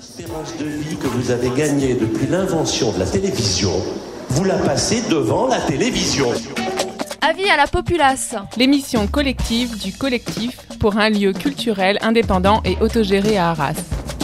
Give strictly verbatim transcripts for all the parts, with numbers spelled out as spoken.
L'espérance de vie que vous avez gagnée depuis l'invention de la télévision, vous la passez devant la télévision. Avis à la populace. L'émission collective du collectif pour un lieu culturel indépendant et autogéré à Arras.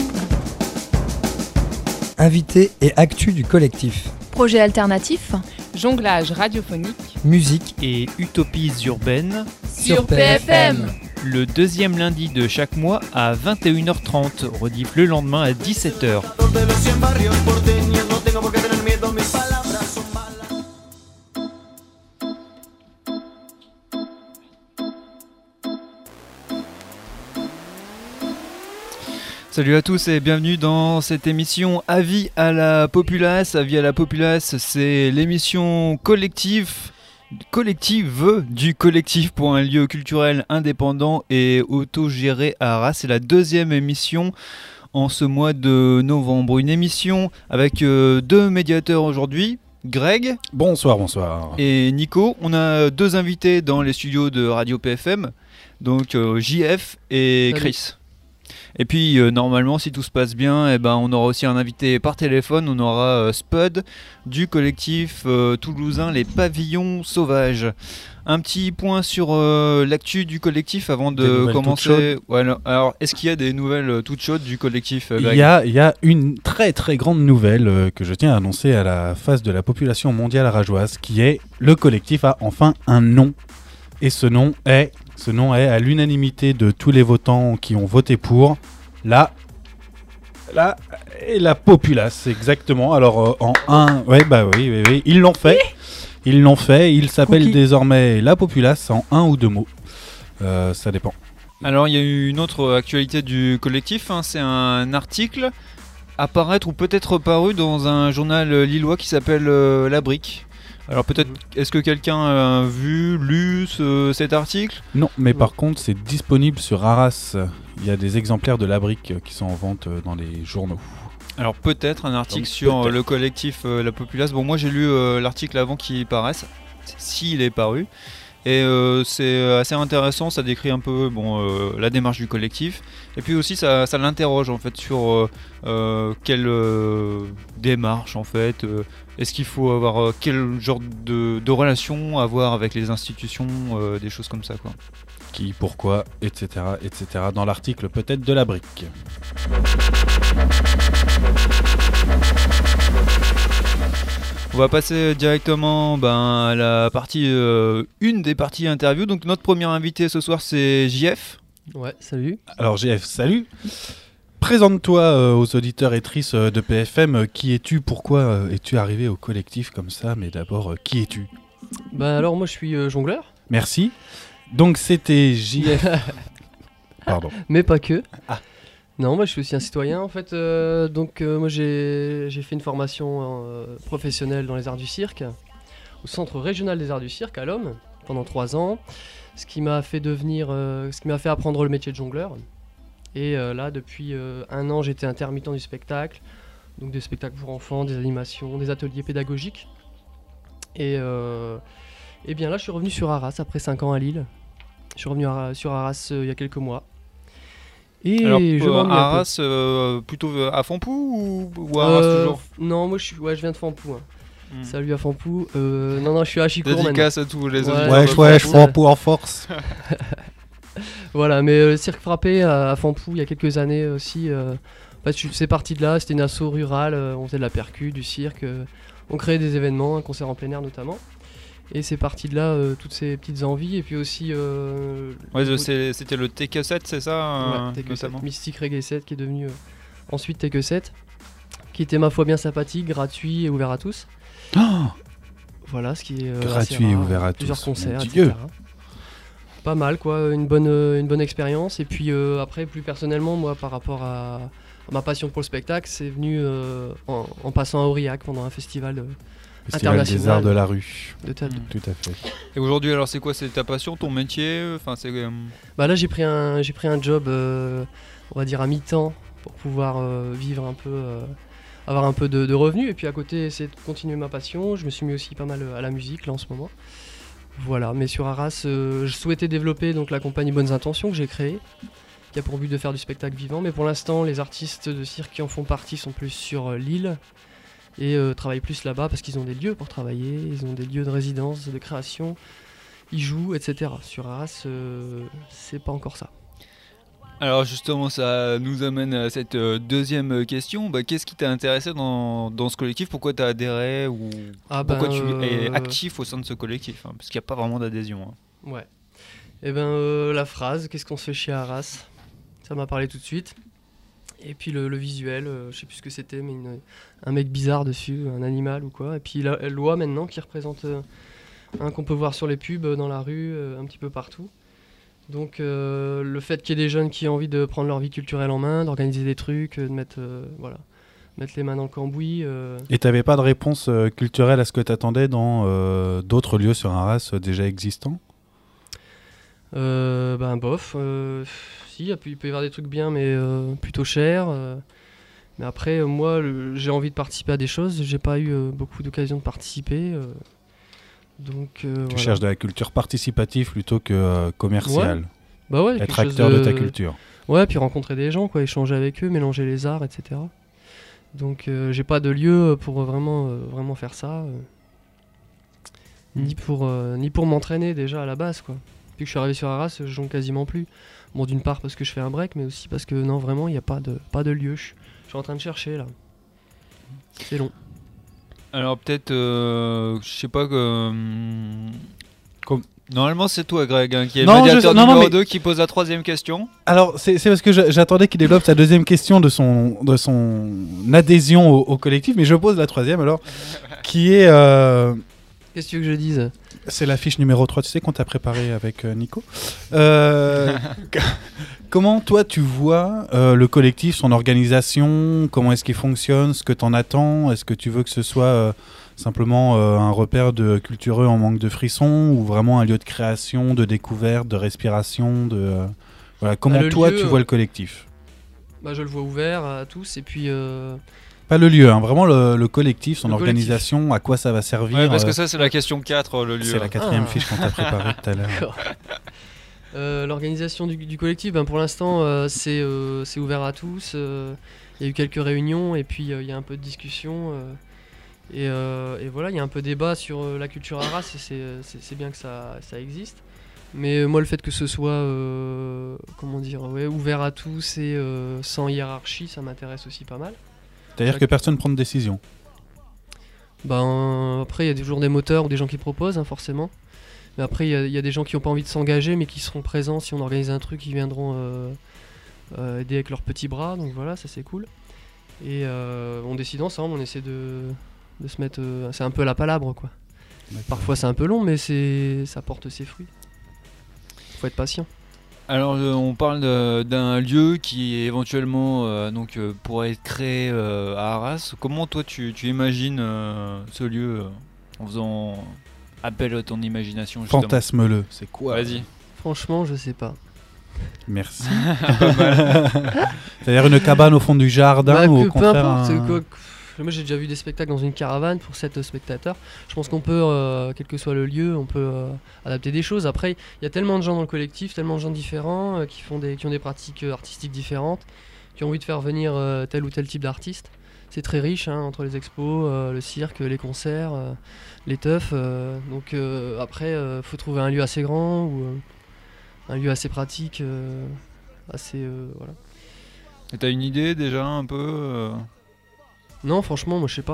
Invités et actus du collectif. Projet alternatif. Jonglage radiophonique. Musique et utopies urbaines. Sur P F M. Le deuxième lundi de chaque mois à vingt et une heures trente, rediff le lendemain à dix-sept heures. Salut à tous et bienvenue dans cette émission Avis à la populace. Avis à la populace, c'est l'émission collective collective du collectif pour un lieu culturel indépendant et autogéré à Arras. C'est la deuxième émission en ce mois de novembre. Une émission avec euh, deux médiateurs aujourd'hui. Greg. Bonsoir, bonsoir. Et Nico. On a deux invités dans les studios de Radio P F M. Donc euh, J F et Salut. Chris. Et puis euh, normalement, si tout se passe bien, eh ben, on aura aussi un invité par téléphone. On aura euh, Spud du collectif euh, toulousain Les Pavillons Sauvages. Un petit point sur euh, l'actu du collectif avant de commencer. Ouais, alors, alors, est-ce qu'il y a des nouvelles euh, toutes chaudes du collectif, euh, Greg ? Il y a, il y a une très très grande nouvelle euh, que je tiens à annoncer à la face de la population mondiale rageoise, qui est le collectif a enfin un nom. Et ce nom est... Ce nom est, à l'unanimité de tous les votants qui ont voté pour, la, la, et la populace, exactement. Alors, euh, en un, ouais, bah oui, oui, oui, ils l'ont fait. Ils l'ont fait. Il s'appelle Cookie. désormais la populace en un ou deux mots. Euh, ça dépend. Alors il y a eu une autre actualité du collectif, hein, c'est un article à paraître ou peut-être paru dans un journal lillois qui s'appelle euh, La Brique. Alors peut-être, est-ce que quelqu'un a vu, lu ce, cet article ? Non, mais par contre, c'est disponible sur Arras. Il y a des exemplaires de La Brique qui sont en vente dans les journaux. Alors peut-être un article Donc, sur peut-être. le collectif euh, La Populace. Bon, moi j'ai lu euh, l'article avant qu'il paraisse, s'il est paru. Et euh, c'est assez intéressant, ça décrit un peu bon, euh, la démarche du collectif. Et puis aussi ça, ça l'interroge en fait sur euh, euh, quelle euh, démarche en fait. Euh, est-ce qu'il faut avoir euh, quel genre de, de relation avoir avec les institutions, euh, des choses comme ça quoi. Qui, pourquoi, et cetera, et cetera. Dans l'article peut-être de La Brique. On va passer directement ben, à la partie, euh, une des parties interview. Donc notre premier invité ce soir c'est J F. Ouais, salut. Alors G F, salut. Présente-toi euh, aux auditeurs et auditrices euh, de P F M. Euh, qui es-tu ? Pourquoi euh, es-tu arrivé au collectif comme ça ? Mais d'abord, euh, qui es-tu ? Bah alors moi je suis euh, jongleur, Merci. Donc c'était J F. Pardon. mais pas que. Ah. Non, moi je suis aussi un citoyen en fait. euh, donc euh, moi j'ai j'ai fait une formation euh, professionnelle dans les arts du cirque au Centre régional des arts du cirque à l'Homme pendant trois ans, ce qui m'a fait devenir, euh, ce qui m'a fait apprendre le métier de jongleur. Et euh, là depuis euh, un an j'étais intermittent du spectacle, donc des spectacles pour enfants, des animations, des ateliers pédagogiques. Et euh, et bien là je suis revenu sur Arras après cinq ans à Lille. Je suis revenu à- sur Arras euh, il y a quelques mois. Et Alors je euh, m'ennuie un peu. Arras, euh, plutôt à Fontpou ou, ou à Arras Euh, toujours Non, moi je, suis, ouais, je viens de Fontpou. hein. Hmm. Salut à Fontpou. Euh, non, non, je suis à Chicourt maintenant. Dédicace à tous les Ouais, auditeurs. Ouais, de je ouais, je Fontpou. prends pour en force. Voilà, mais euh, le cirque frappé à, à Fontpou il y a quelques années aussi. Euh, en fait, je- c'est parti de là. C'était une asso rurale. euh, on faisait de la percu, du cirque. euh, on créait des événements, un concert en plein air notamment. Et c'est parti de là euh, toutes ces petites envies. Et puis aussi. Euh, Ouais, le- c'est- c'était le T K sept, c'est ça euh, Ouais, T Q sept, notamment Mystic Reggae sept qui est devenu euh, ensuite T Q sept, qui était ma foi bien sympathique, gratuit et ouvert à tous. Oh, Voilà, ce qui est euh, gratuit assez et rare, ouvert à plusieurs tous. concerts, Mon et Dieu. cetera. Pas mal quoi, une bonne, euh, une bonne expérience. Et puis euh, après, plus personnellement, moi, par rapport à, à ma passion pour le spectacle, c'est venu euh, en, en passant à Aurillac pendant un festival euh, Festival des international. arts de la rue. de théâtre. Mm. Tout à fait. Et aujourd'hui, alors c'est quoi ? C'est ta passion, ton métier ? Enfin, c'est. euh, Bah là, j'ai pris un, j'ai pris un job, euh, on va dire à mi-temps, pour pouvoir euh, vivre un peu, euh, avoir un peu de, de revenus. Et puis à côté, essayer de continuer ma passion. Je me suis mis aussi pas mal à la musique là en ce moment. Voilà, mais sur Arras, euh, je souhaitais développer donc la compagnie Bonnes Intentions que j'ai créée. qui a pour but de faire du spectacle vivant. Mais pour l'instant, les artistes de cirque qui en font partie sont plus sur euh, l'île et euh, travaillent plus là-bas parce qu'ils ont des lieux pour travailler, ils ont des lieux de résidence, de création, ils jouent, et cetera. Sur Arras, euh, c'est pas encore ça. Alors justement, ça nous amène à cette euh, deuxième question. Bah, qu'est-ce qui t'a intéressé dans, dans ce collectif? Pourquoi t'as adhéré ou Ah pourquoi ben, tu euh, es actif au sein de ce collectif, hein, parce qu'il n'y a pas vraiment d'adhésion. Hein. Ouais. Et ben euh, la phrase, qu'est-ce qu'on se fait chier à Arras? Ça m'a parlé tout de suite. Et puis le, le visuel, euh, je sais plus ce que c'était, mais une, un mec bizarre dessus, un animal ou quoi. Et puis la loi maintenant qui représente euh, un qu'on peut voir sur les pubs, dans la rue, euh, un petit peu partout. Donc euh, le fait qu'il y ait des jeunes qui ont envie de prendre leur vie culturelle en main, d'organiser des trucs, de mettre, euh, voilà, mettre les mains dans le cambouis. Euh... Et t'avais pas de réponse euh, culturelle à ce que t'attendais dans euh, d'autres lieux sur Arras euh, déjà existants? Euh, ben bof, euh, si, il peut y avoir des trucs bien, mais euh, plutôt chers. Euh, mais après, euh, moi, le, j'ai envie de participer à des choses. J'ai pas eu euh, beaucoup d'occasions de participer. Euh, donc, euh, Tu voilà. cherches de la culture participative plutôt que euh, commerciale. Ouais. Bah ouais, Être quelque chose acteur de... de ta culture. Ouais, puis rencontrer des gens, quoi, échanger avec eux, mélanger les arts, et cetera. Donc, euh, j'ai pas de lieu pour vraiment, euh, vraiment faire ça. Euh, ni pour, euh, ni pour m'entraîner déjà à la base, quoi. Depuis que je suis arrivé sur Arras, je joue quasiment plus. Bon, d'une part parce que je fais un break, mais aussi parce que non, vraiment, il n'y a pas de, pas de lieu. Je, je suis en train de chercher là. C'est long. Alors peut-être, euh, je sais pas que... hum, comme... Normalement c'est toi Greg, hein, qui est Non, le médiateur je- non, non, numéro mais- deux qui pose la troisième question. Alors, c'est c'est parce que je- j'attendais qu'il développe sa deuxième question de son, de son adhésion au, au collectif, mais je pose la troisième alors, qui est... euh, Qu'est-ce que tu veux que je dise? C'est la fiche numéro trois, tu sais, qu'on t'a préparée avec euh, Nico. Euh, comment, toi, tu vois euh, le collectif, son organisation? Comment est-ce qu'il fonctionne? Ce que t'en attends? Est-ce que tu veux que ce soit euh, simplement euh, un repère de cultureux en manque de frissons, ou vraiment un lieu de création, de découverte, de respiration de, euh, voilà. Comment, Bah, le toi, lieu, tu vois le collectif? Bah, je le vois ouvert à tous, et puis... Euh... Pas le lieu, hein, vraiment le, le collectif, son Le organisation, à quoi ça va servir. Ouais, parce euh, que ça c'est la question quatre, le lieu. c'est la quatrième Ah. fiche qu'on t'a préparée tout à l'heure. D'accord. Euh, L'organisation du, du collectif, ben pour l'instant, euh, c'est euh, c'est ouvert à tous. euh, Il y a eu quelques réunions et puis euh, il y a un peu de discussion. euh, et, euh, et voilà, il y a un peu débat sur euh, la culture Arras et c'est- c'est c'est bien que ça, ça existe. Mais euh, moi, le fait que ce soit euh, comment dire, ouais, ouvert à tous et euh, sans hiérarchie, ça m'intéresse aussi pas mal. C'est-à-dire que personne ne prend de décision. Ben, après, il y a toujours des moteurs ou des gens qui proposent, hein, forcément. Mais après, il y, a- il y a des gens qui n'ont pas envie de s'engager, mais qui seront présents si on organise un truc, qui viendront euh, euh, aider avec leurs petits bras. Donc voilà, ça c'est cool. Et euh, on décide ensemble, on essaie de, de se mettre. euh, c'est un peu à la palabre, quoi. Parfois c'est un peu long, mais c'est ça porte ses fruits. Faut être patient. Alors euh, on parle de- d'un lieu qui éventuellement euh, donc, euh, pourrait être créé euh, à Arras. Comment toi tu, tu imagines euh, ce lieu euh, en faisant appel à ton imagination justement. Fantasme-le, c'est quoi? Vas-y. Franchement, je sais pas. Merci. C'est-à-dire une cabane au fond du jardin Bah, ou que au peu contraire importe, c'est un... quoi, moi j'ai déjà vu des spectacles dans une caravane pour sept spectateurs. Je pense qu'on peut, euh, quel que soit le lieu, on peut euh, adapter des choses. Après, il y a tellement de gens dans le collectif, tellement de gens différents euh, qui, font des, qui ont des pratiques euh, artistiques différentes, qui ont envie de faire venir euh, tel ou tel type d'artiste. C'est très riche, hein, entre les expos, euh, le cirque, les concerts, euh, les teufs. euh, donc euh, après, il faut trouver un lieu assez grand ou euh, un lieu assez pratique, euh, assez euh, voilà. Et t'as une idée déjà un peu euh Non, franchement, moi je sais pas.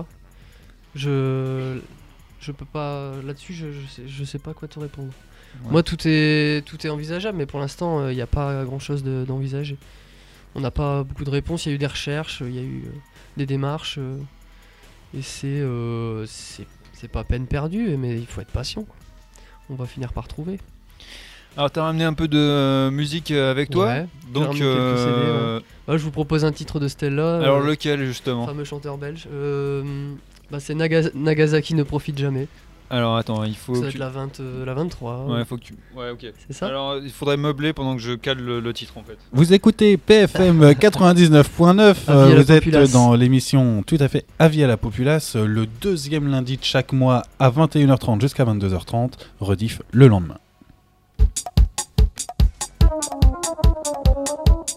Je je peux pas là-dessus. Je, je sais je sais pas quoi te répondre. Ouais. Moi, tout est tout est envisageable, mais pour l'instant, il n'y a pas grand-chose de- d'envisagé. On n'a pas beaucoup de réponses. Il y a eu des recherches, il y a eu euh, des démarches, euh, et c'est euh, c'est c'est pas peine perdue, mais il faut être patient, quoi. On va finir par trouver. Alors t'as ramené un peu de euh, musique euh, avec toi. Ouais, Donc j'ai ramené quelques C D, euh, Bah, je vous propose un titre de Stella. alors euh, lequel justement? fameux chanteur belge. Euh, bah, c'est Naga- Nagasaki ne profite jamais. Alors attends, il faut Ça va que être tu... la, vingt, euh, la vingt-trois. Ouais, faut que tu... Ouais, ok. C'est ça. Alors il faudrait meubler pendant que je cale le, le titre en fait. Vous écoutez P F M quatre-vingt-dix-neuf point neuf, Avis à euh, la vous êtes populace. dans l'émission tout à fait Avis à la populace, euh, le deuxième lundi de chaque mois à vingt et une heures trente jusqu'à vingt-deux heures trente, rediff le lendemain.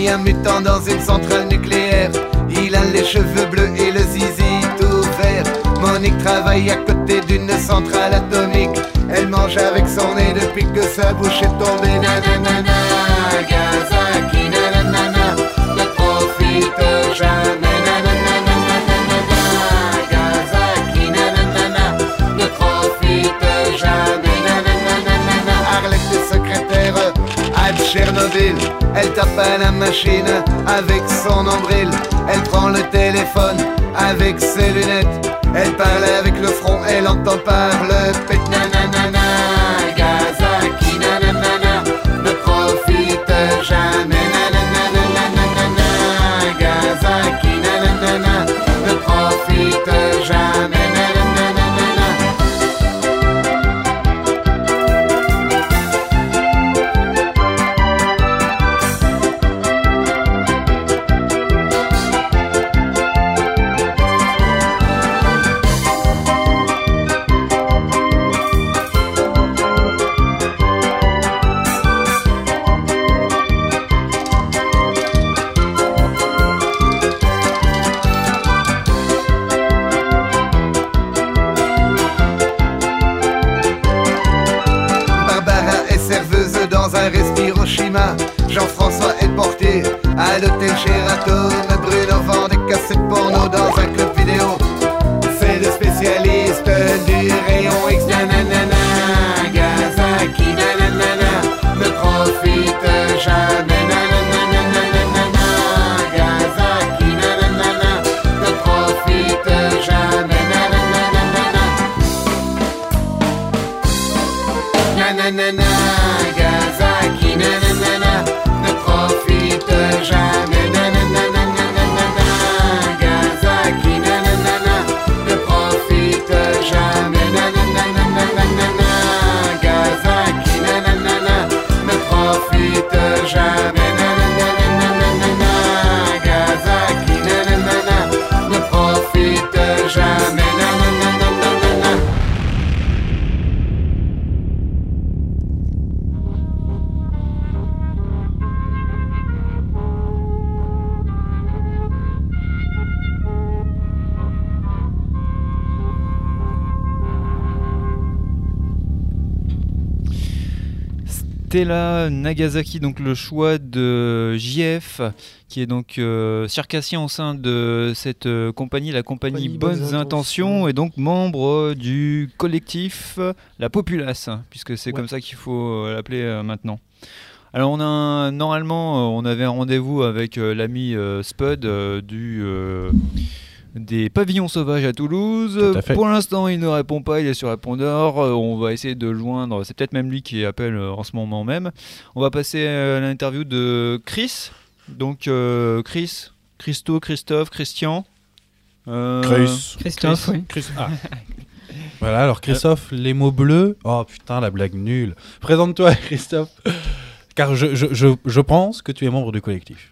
nuit un mutant dans une centrale nucléaire. Il a les cheveux bleus et le zizi tout vert. Monique travaille à côté d'une centrale atomique. Elle mange avec son nez depuis que sa bouche est tombée. Nanana, Nagasaki, nanana, ne profite jamais. Nanana, Nagasaki, nanana, ne profite jamais. Nanana, Arlette est secrétaire à Tchernobyl. Elle tape à la machine avec son nombril. Elle prend le téléphone avec ses lunettes. Elle parle avec le front, elle entend par le pet. Nanana, Nagasaki, nanana, ne profite jamais. Nanana, Nagasaki, nanana, ne profite jamais. Jean-François est porté à l'hôtel Sheraton. Bruno vend des cassettes porno dans un club vidéo. C'est le spécialiste du rayon X. Nanana, Nagasaki, nanana, ne profite jamais. Nanana, Nagasaki, nanana, ne profite jamais. Nanana, Nagasaki, nanana, ne profite jamais. Nanana, Nagasaki, nanana, ne profite jamais. Nanana, Nagasaki, nanana, ne profite jamais. Nanana, Nagasaki, nanana, ne profite jamais. Stella Nagasaki, donc le choix de J F, qui est donc euh, circassien au sein de cette euh, compagnie, la compagnie, compagnie Bonnes, Bonnes Intentions, Intentions, et donc membre du collectif La Populace, puisque c'est ouais. comme ça qu'il faut l'appeler euh, maintenant. Alors on a un, normalement, on avait un rendez-vous avec euh, l'ami euh, Spud euh, du... Euh, des pavillons sauvages à Toulouse. À Pour l'instant, il ne répond pas, il est sur répondeur. Euh, on va essayer de le joindre. C'est peut-être même lui qui appelle euh, en ce moment même. On va passer à l'interview de Chris. Donc, euh, Chris, Christo, Christophe, Christian. Euh, Chris. Christophe, Chris. oui. Chris. Ah. Voilà, alors Christophe, les mots bleus. Oh putain, la blague nulle. Présente-toi, Christophe. Car je, je, je, je pense que tu es membre du collectif.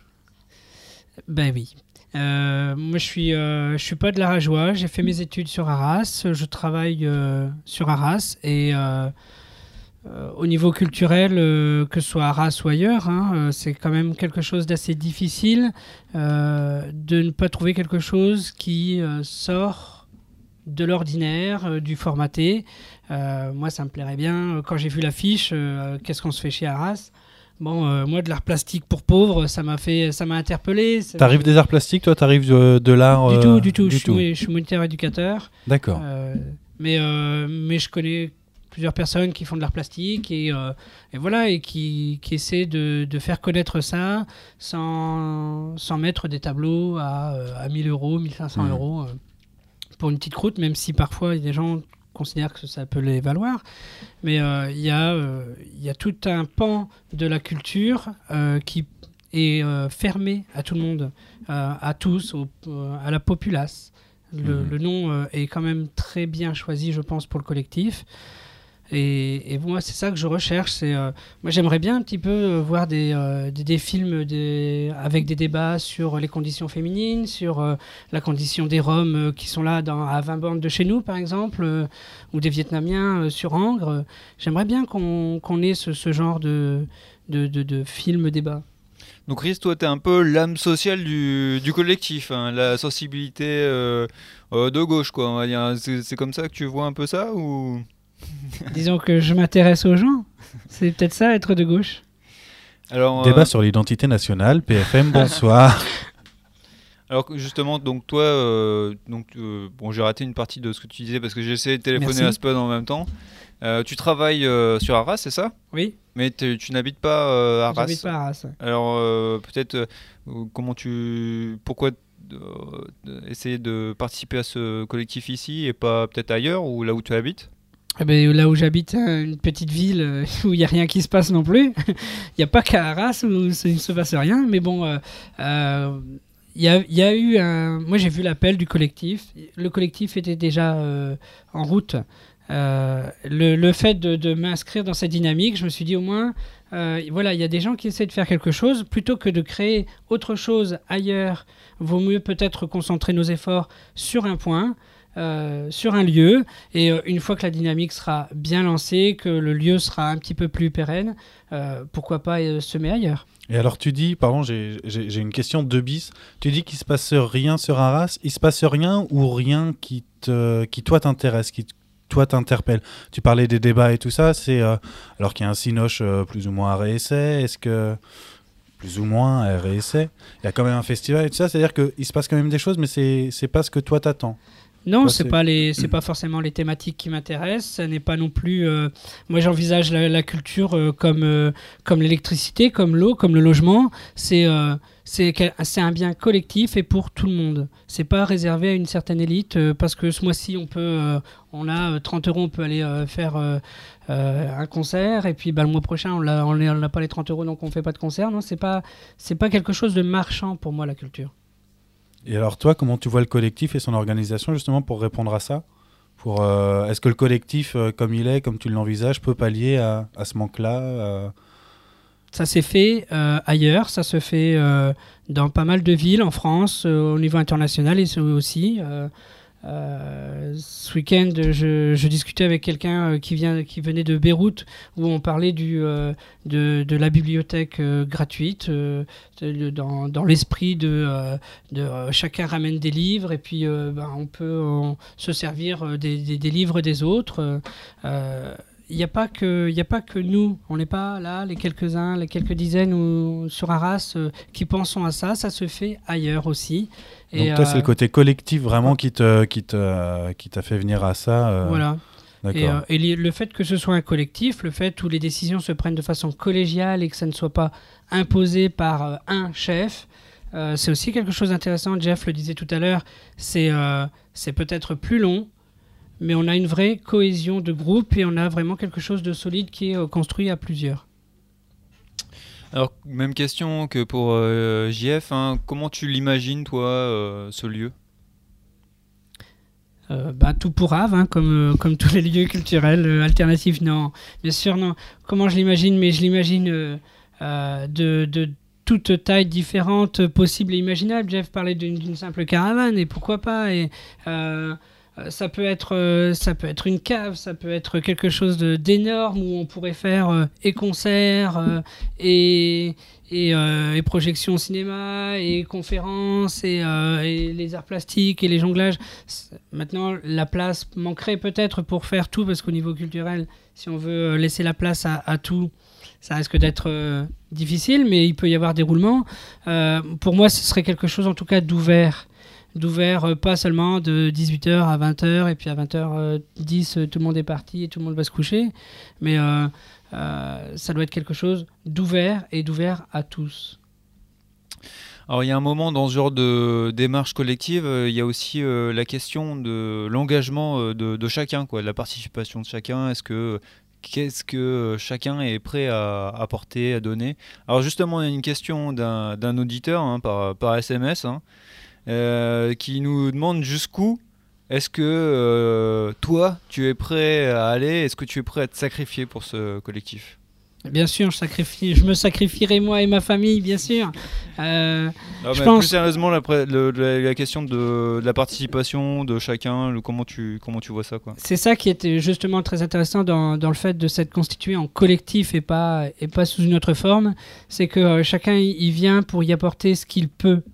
Ben oui. Euh, moi, je suis, euh, je suis pas de la Rajoie. J'ai fait mes études sur Arras. Je travaille euh, sur Arras et euh, euh, au niveau culturel, euh, que ce soit Arras ou ailleurs, hein, euh, c'est quand même quelque chose d'assez difficile euh, de ne pas trouver quelque chose qui euh, sort de l'ordinaire, euh, du formaté. Euh, moi, ça me plairait bien. Quand j'ai vu l'affiche, euh, qu'est-ce qu'on se fait chez Arras ? Bon, euh, moi, de l'art plastique pour pauvres, ça m'a fait, ça m'a interpellé. Ça T'arrives m'a... des arts plastiques, toi T'arrives de, de l'art Du euh, tout, du tout. Du je, tout. Suis, je suis moniteur éducateur. D'accord. Euh, mais, euh, mais je connais plusieurs personnes qui font de l'art plastique et, euh, et voilà, et qui, qui essaient de, de faire connaître ça sans, sans mettre des tableaux à, à mille euros, mille cinq cents mmh. euros euh, pour une petite croûte, même si parfois il y a des gens considèrent que ça peut les valoir. Mais il euh, y, euh, y a tout un pan de la culture euh, qui est euh, fermé à tout le monde, euh, à tous, au, euh, à la populace. Le, mmh. le nom euh, est quand même très bien choisi, je pense, pour le collectif. Et, et moi, c'est ça que je recherche. C'est, euh, moi, j'aimerais bien un petit peu euh, voir des, euh, des, des films des, avec des débats sur les conditions féminines, sur euh, la condition des Roms euh, qui sont là dans, à vingt bornes de chez nous, par exemple, euh, ou des Vietnamiens euh, sur Angres. J'aimerais bien qu'on, qu'on ait ce, ce genre de, de, de, de film débat. Donc Chris, toi, t'es un peu l'âme sociale du, du collectif, hein, la sensibilité euh, euh, de gauche, quoi. On va dire. C'est, c'est comme ça que tu vois un peu ça ou... Disons que je m'intéresse aux gens. C'est peut-être ça, être de gauche. Alors, Débat euh, sur l'identité nationale, P F M, bonsoir. Alors justement, donc toi, euh, donc euh, bon, j'ai raté une partie de ce que tu disais parce que j'ai essayé de téléphoner Merci. à Spud en même temps. Euh, tu travailles euh, sur Arras, c'est ça ? Oui. Mais tu n'habites pas euh, à Arras. J'habite pas à Arras. Ouais. Alors euh, peut-être euh, comment tu, pourquoi euh, essayer de participer à ce collectif ici et pas peut-être ailleurs ou là où tu habites ? Eh ben, là où j'habite, une petite ville euh, où il n'y a rien qui se passe non plus. Il n'y a pas qu'à Arras où il ne se passe rien. Mais bon, il euh, euh, y, a, y a eu un... Moi, j'ai vu l'appel du collectif. Le collectif était déjà euh, en route. Euh, le, le fait de, de m'inscrire dans cette dynamique, je me suis dit au moins, euh, voilà, il y a des gens qui essaient de faire quelque chose. Plutôt que de créer autre chose ailleurs, vaut mieux peut-être concentrer nos efforts sur un point. Euh, sur un lieu, et euh, une fois que la dynamique sera bien lancée, que le lieu sera un petit peu plus pérenne, euh, pourquoi pas euh, semer ailleurs. Et alors tu dis, pardon, j'ai, j'ai, j'ai une question de bis. Tu dis qu'il se passe rien sur Arras. Il se passe rien ou rien qui te, qui toi t'intéresse, qui toi t'interpelle. Tu parlais des débats et tout ça. C'est euh, alors qu'il y a un Cinoche euh, plus ou moins à réessai. Est-ce que plus ou moins à réessai, il y a quand même un festival et tout ça. C'est-à-dire qu'il se passe quand même des choses, mais c'est c'est pas ce que toi t'attends. Non, Toi, c'est c'est... pas les, c'est pas forcément les thématiques qui m'intéressent. Ça n'est pas non plus. Euh, moi, j'envisage la, la culture euh, comme euh, comme l'électricité, comme l'eau, comme le logement. C'est euh, c'est c'est un bien collectif et pour tout le monde. C'est pas réservé à une certaine élite euh, parce que ce mois-ci, on peut, euh, on a trente euros, on peut aller euh, faire euh, euh, un concert et puis bah, le mois prochain, on l'a, on n'a pas les trente euros, donc on fait pas de concert. Non, c'est pas, c'est pas quelque chose de marchand pour moi la culture. Et alors toi, comment tu vois le collectif et son organisation justement pour répondre à ça pour, euh, est-ce que le collectif, euh, comme il est, comme tu l'envisages, peut pallier à, à ce manque-là euh... Ça s'est fait euh, ailleurs, ça se fait euh, dans pas mal de villes en France, euh, au niveau international et aussi. Euh, euh, ce week-end, je, je discutais avec quelqu'un qui, vient, qui venait de Beyrouth, où on parlait du, euh, de, de la bibliothèque euh, gratuite, euh, de, dans, dans l'esprit de, euh, de euh, chacun ramène des livres et puis euh, ben, on peut on, se servir des, des, des livres des autres. Euh, Il n'y a pas que, il n'y a pas que nous, on n'est pas là, les quelques-uns, les quelques dizaines ou sur Arras euh, qui pensons à ça, ça se fait ailleurs aussi. Donc et toi, euh, c'est le côté collectif vraiment qui, te, qui, te, qui t'a fait venir à ça euh... Voilà. D'accord. Et, euh, et li- le fait que ce soit un collectif, le fait où les décisions se prennent de façon collégiale et que ça ne soit pas imposé par euh, un chef, euh, c'est aussi quelque chose d'intéressant. Jeff le disait tout à l'heure, c'est, euh, c'est peut-être plus long, mais on a une vraie cohésion de groupe et on a vraiment quelque chose de solide qui est euh, construit à plusieurs. Alors, même question que pour euh, J F, hein. Comment tu l'imagines, toi, euh, ce lieu ? euh, bah, Tout pour Ave, hein, comme, euh, comme tous les lieux culturels euh, alternatifs, non. Bien sûr, non. Comment je l'imagine ? Mais je l'imagine euh, euh, de... de toutes tailles différentes possibles et imaginables. Jeff parlait d'une, d'une simple caravane, et pourquoi pas et, euh, ça peut être euh, ça peut être une cave, ça peut être quelque chose de, d'énorme où on pourrait faire euh, et concerts euh, et et, euh, et projections au cinéma et conférences et, euh, et les arts plastiques et les jonglages. Maintenant, la place manquerait peut-être pour faire tout, parce qu'au niveau culturel, si on veut laisser la place à, à tout, ça risque d'être euh, difficile, mais il peut y avoir des roulements. Euh, pour moi, ce serait quelque chose en tout cas d'ouvert. D'ouvert, euh, pas seulement de dix-huit heures à vingt heures, et puis à vingt heures dix, euh, tout le monde est parti et tout le monde va se coucher. Mais euh, euh, ça doit être quelque chose d'ouvert et d'ouvert à tous. Alors il y a un moment dans ce genre de démarche collective, euh, il y a aussi euh, la question de l'engagement euh, de, de chacun, quoi, de la participation de chacun. Est-ce que Qu'est-ce que chacun est prêt à apporter, à donner ? Alors justement, il y a une question d'un, d'un auditeur hein, par, par S M S hein, euh, qui nous demande jusqu'où est-ce que euh, toi, tu es prêt à aller ? Est-ce que tu es prêt à te sacrifier pour ce collectif ? Bien sûr, je, sacrifie, je me sacrifierai moi et ma famille, bien sûr. Euh, non, je mais pense... Plus sérieusement, la, le, la, la question de, de la participation de chacun, le, comment, tu, comment tu vois ça, quoi. C'est ça qui était justement très intéressant dans, dans le fait de s'être constitué en collectif et pas, et pas sous une autre forme. C'est que euh, chacun y vient pour y apporter ce qu'il peut.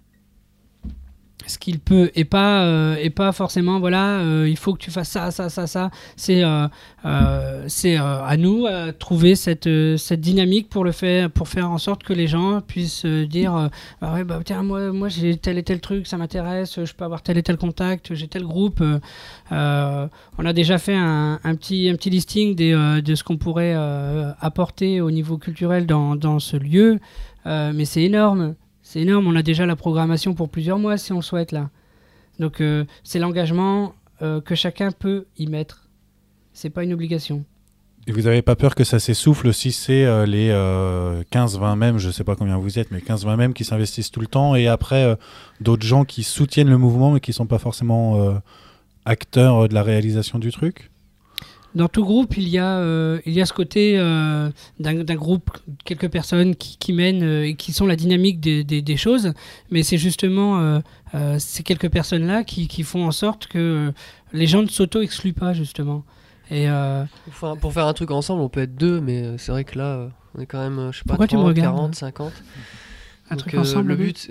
Ce qu'il peut et pas euh, et pas forcément voilà euh, il faut que tu fasses ça ça ça ça c'est euh, euh, c'est euh, à nous à trouver cette euh, cette dynamique pour le faire pour faire en sorte que les gens puissent euh, dire euh, ah ouais bah tiens moi moi j'ai tel et tel truc, ça m'intéresse, je peux avoir tel et tel contact, j'ai tel groupe. euh, euh, on a déjà fait un, un petit un petit listing des, euh, de ce qu'on pourrait euh, apporter au niveau culturel dans dans ce lieu, euh, mais c'est énorme. C'est énorme, on a déjà la programmation pour plusieurs mois si on le souhaite là. Donc euh, c'est l'engagement euh, que chacun peut y mettre. C'est pas une obligation. Et vous n'avez pas peur que ça s'essouffle si c'est euh, les euh, quinze vingt mêmes, je sais pas combien vous êtes, mais quinze vingt mêmes qui s'investissent tout le temps et après euh, d'autres gens qui soutiennent le mouvement mais qui sont pas forcément euh, acteurs de la réalisation du truc? Dans tout groupe, il y a, euh, il y a ce côté euh, d'un, d'un groupe, quelques personnes qui, qui mènent euh, et qui sont la dynamique des, des, des choses, mais c'est justement euh, euh, ces quelques personnes-là qui, qui font en sorte que les gens ne s'auto-excluent pas, justement. Et euh... Enfin, pour faire un truc ensemble, on peut être deux, mais c'est vrai que là, on est quand même, je sais pas, Pourquoi trente, tu me regardes, quarante, cinquante. Un Donc, truc euh, ensemble, le but...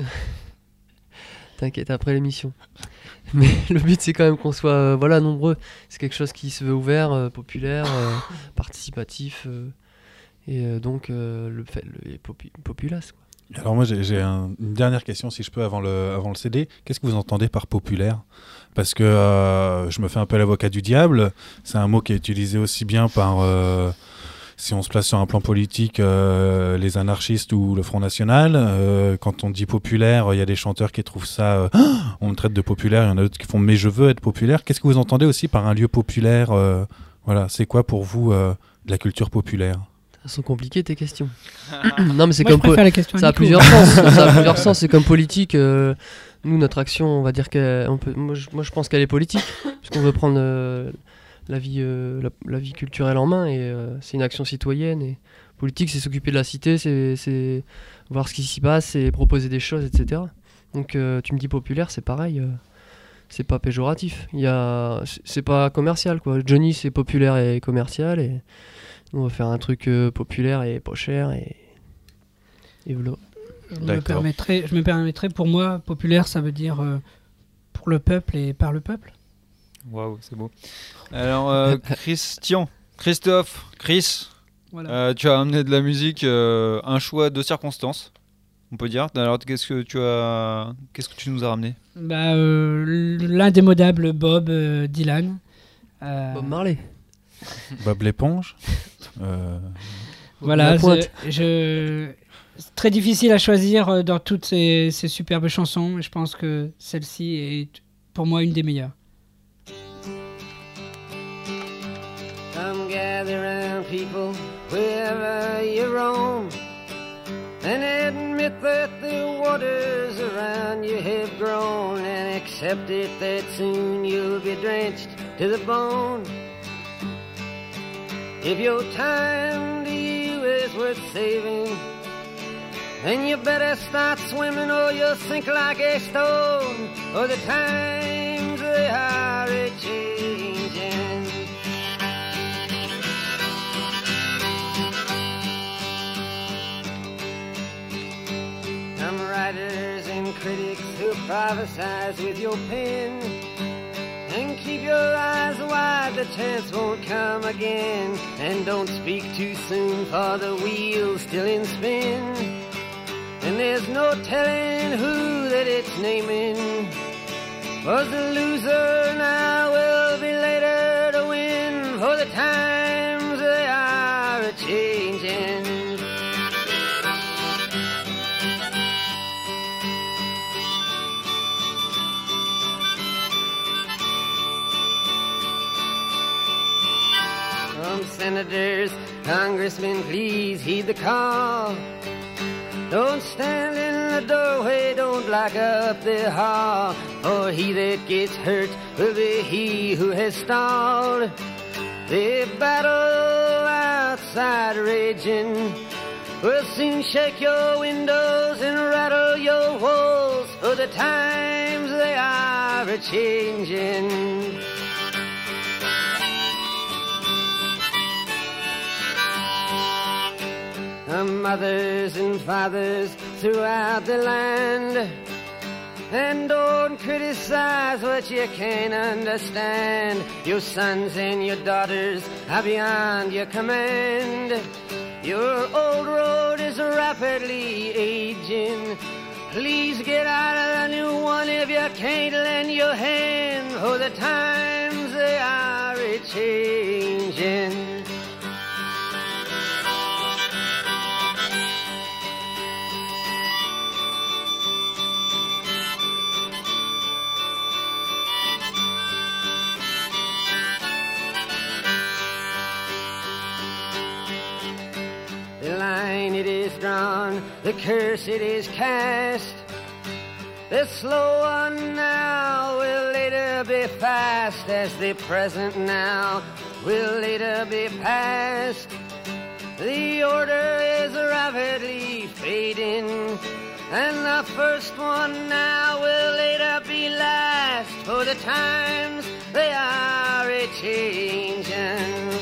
T'inquiète, après l'émission. Mais le but, c'est quand même qu'on soit euh, voilà, nombreux. C'est quelque chose qui se veut ouvert, euh, populaire, euh, participatif. Euh, et euh, donc, euh, le fait le, popu- populace. Quoi. Alors moi, j'ai, j'ai un, une dernière question, si je peux, avant le, avant le C D. Qu'est-ce que vous entendez par populaire ? Parce que euh, je me fais un peu l'avocat du diable. C'est un mot qui est utilisé aussi bien par... Euh, si on se place sur un plan politique, euh, les anarchistes ou le Front National, euh, quand on dit populaire, il y a des chanteurs qui trouvent ça, euh, on me traite de populaire, il y en a d'autres qui font mais je veux être populaire. Qu'est-ce que vous entendez aussi par un lieu populaire euh, voilà, c'est quoi pour vous euh, de la culture populaire ? Ça sont compliquées tes questions. Non mais c'est Moi, comme je préfère po- les questions à ça a Nico. plusieurs sens. Ça a plusieurs sens. C'est comme politique. Euh, nous notre action, on va dire qu'elle, on peut, moi, je, moi je pense qu'elle est politique, puisqu'on veut prendre euh, la vie, euh, la, la vie culturelle en main et euh, c'est une action citoyenne. Et politique, c'est s'occuper de la cité, c'est, c'est voir ce qui s'y passe, c'est proposer des choses, et cetera. Donc euh, tu me dis populaire, c'est pareil. Euh, c'est pas péjoratif. Il y a, c'est, c'est pas commercial quoi. Johnny c'est populaire et commercial et on va faire un truc euh, populaire et pas cher et, et voilà. Je me, permettrai, je me permettrai, pour moi, populaire, ça veut dire euh, pour le peuple et par le peuple. Waouh, c'est beau. Alors, euh, Christian, Christophe, Chris, voilà. euh, tu as amené de la musique, euh, un choix de circonstances, on peut dire. Alors, qu'est-ce que tu as, qu'est-ce que tu nous as ramené ? Bah, euh, l'indémodable Bob euh, Dylan. Euh... Bob Marley. Bob l'éponge. euh... Voilà, je, je... c'est très difficile à choisir dans toutes ces, ces superbes chansons, mais je pense que celle-ci est pour moi une des meilleures. Come gather round people wherever you roam and admit that the waters around you have grown and accept it that soon you'll be drenched to the bone. If your time to you is worth saving, then you better start swimming or you'll sink like a stone, or the times they are a-changing. Some writers and critics who prophesize with your pen, and keep your eyes wide, the chance won't come again. And don't speak too soon, for the wheel's still in spin, and there's no telling who that it's naming. Was the loser now will be later to win, for the times they are a-changing. Some senators, congressmen, please heed the call. Don't stand in the doorway, don't block up the hall, for he that gets hurt will be he who has stalled the battle outside outside raging will soon shake your windows and rattle your walls, for the times they are a-changing. The mothers and fathers throughout the land, and don't criticize what you can't understand. Your sons and your daughters are beyond your command. Your old road is rapidly aging. Please get out of the new one if you can't lend your hand, for the times they are a-changing. The line it is drawn, the curse it is cast. The slow one now will later be fast, as the present now will later be past. The order is rapidly fading, and the first one now will later be last, for the times they are a-changing.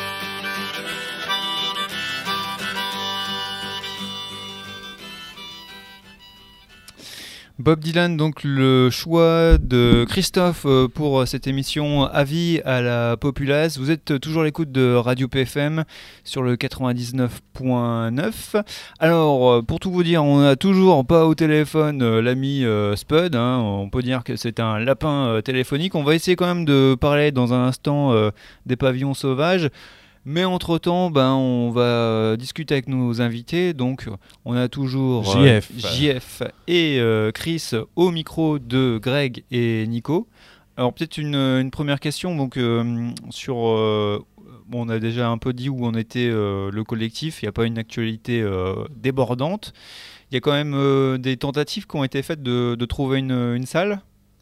Bob Dylan, donc le choix de Christophe pour cette émission Avis à la populace. Vous êtes toujours à l'écoute de Radio P F M sur le quatre-vingt-dix-neuf point neuf. Alors, pour tout vous dire, on n'a toujours pas au téléphone euh, l'ami euh, Spud, hein. On peut dire que c'est un lapin euh, téléphonique. On va essayer quand même de parler dans un instant euh, des pavillons sauvages. Mais entre-temps, ben, on va discuter avec nos invités. Donc, on a toujours J F, euh, J F et euh, Chris au micro de Greg et Nico. Alors, peut-être une, une première question. Donc, euh, sur, euh, bon, on a déjà un peu dit où en était euh, le collectif. Il n'y a pas une actualité euh, débordante. Il y a quand même euh, des tentatives qui ont été faites de, de trouver une, une salle.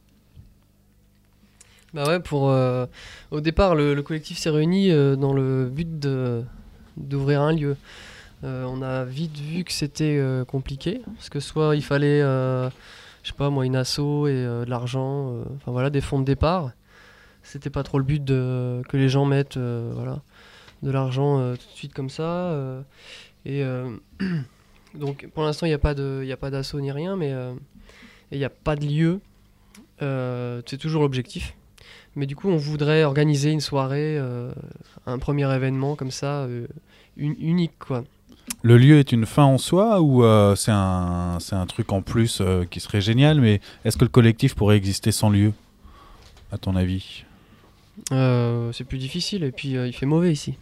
Bah ouais, pour euh, au départ le, le collectif s'est réuni euh, dans le but de d'ouvrir un lieu. Euh, on a vite vu que c'était euh, compliqué, parce que soit il fallait, euh, je sais pas moi, une asso et euh, de l'argent, euh, enfin voilà, des fonds de départ. C'était pas trop le but de que les gens mettent, euh, voilà, de l'argent euh, tout de suite comme ça. Euh, et euh, donc pour l'instant il n'y a pas de, il y a pas d'asso ni rien, mais euh, il n'y a pas de lieu. Euh, c'est toujours l'objectif. Mais du coup, on voudrait organiser une soirée, euh, un premier événement comme ça, euh, un, unique, quoi. Le lieu est une fin en soi ou euh, c'est un, c'est un truc en plus euh, qui serait génial, mais est-ce que le collectif pourrait exister sans lieu, à ton avis ? euh, C'est plus difficile, et puis euh, il fait mauvais ici.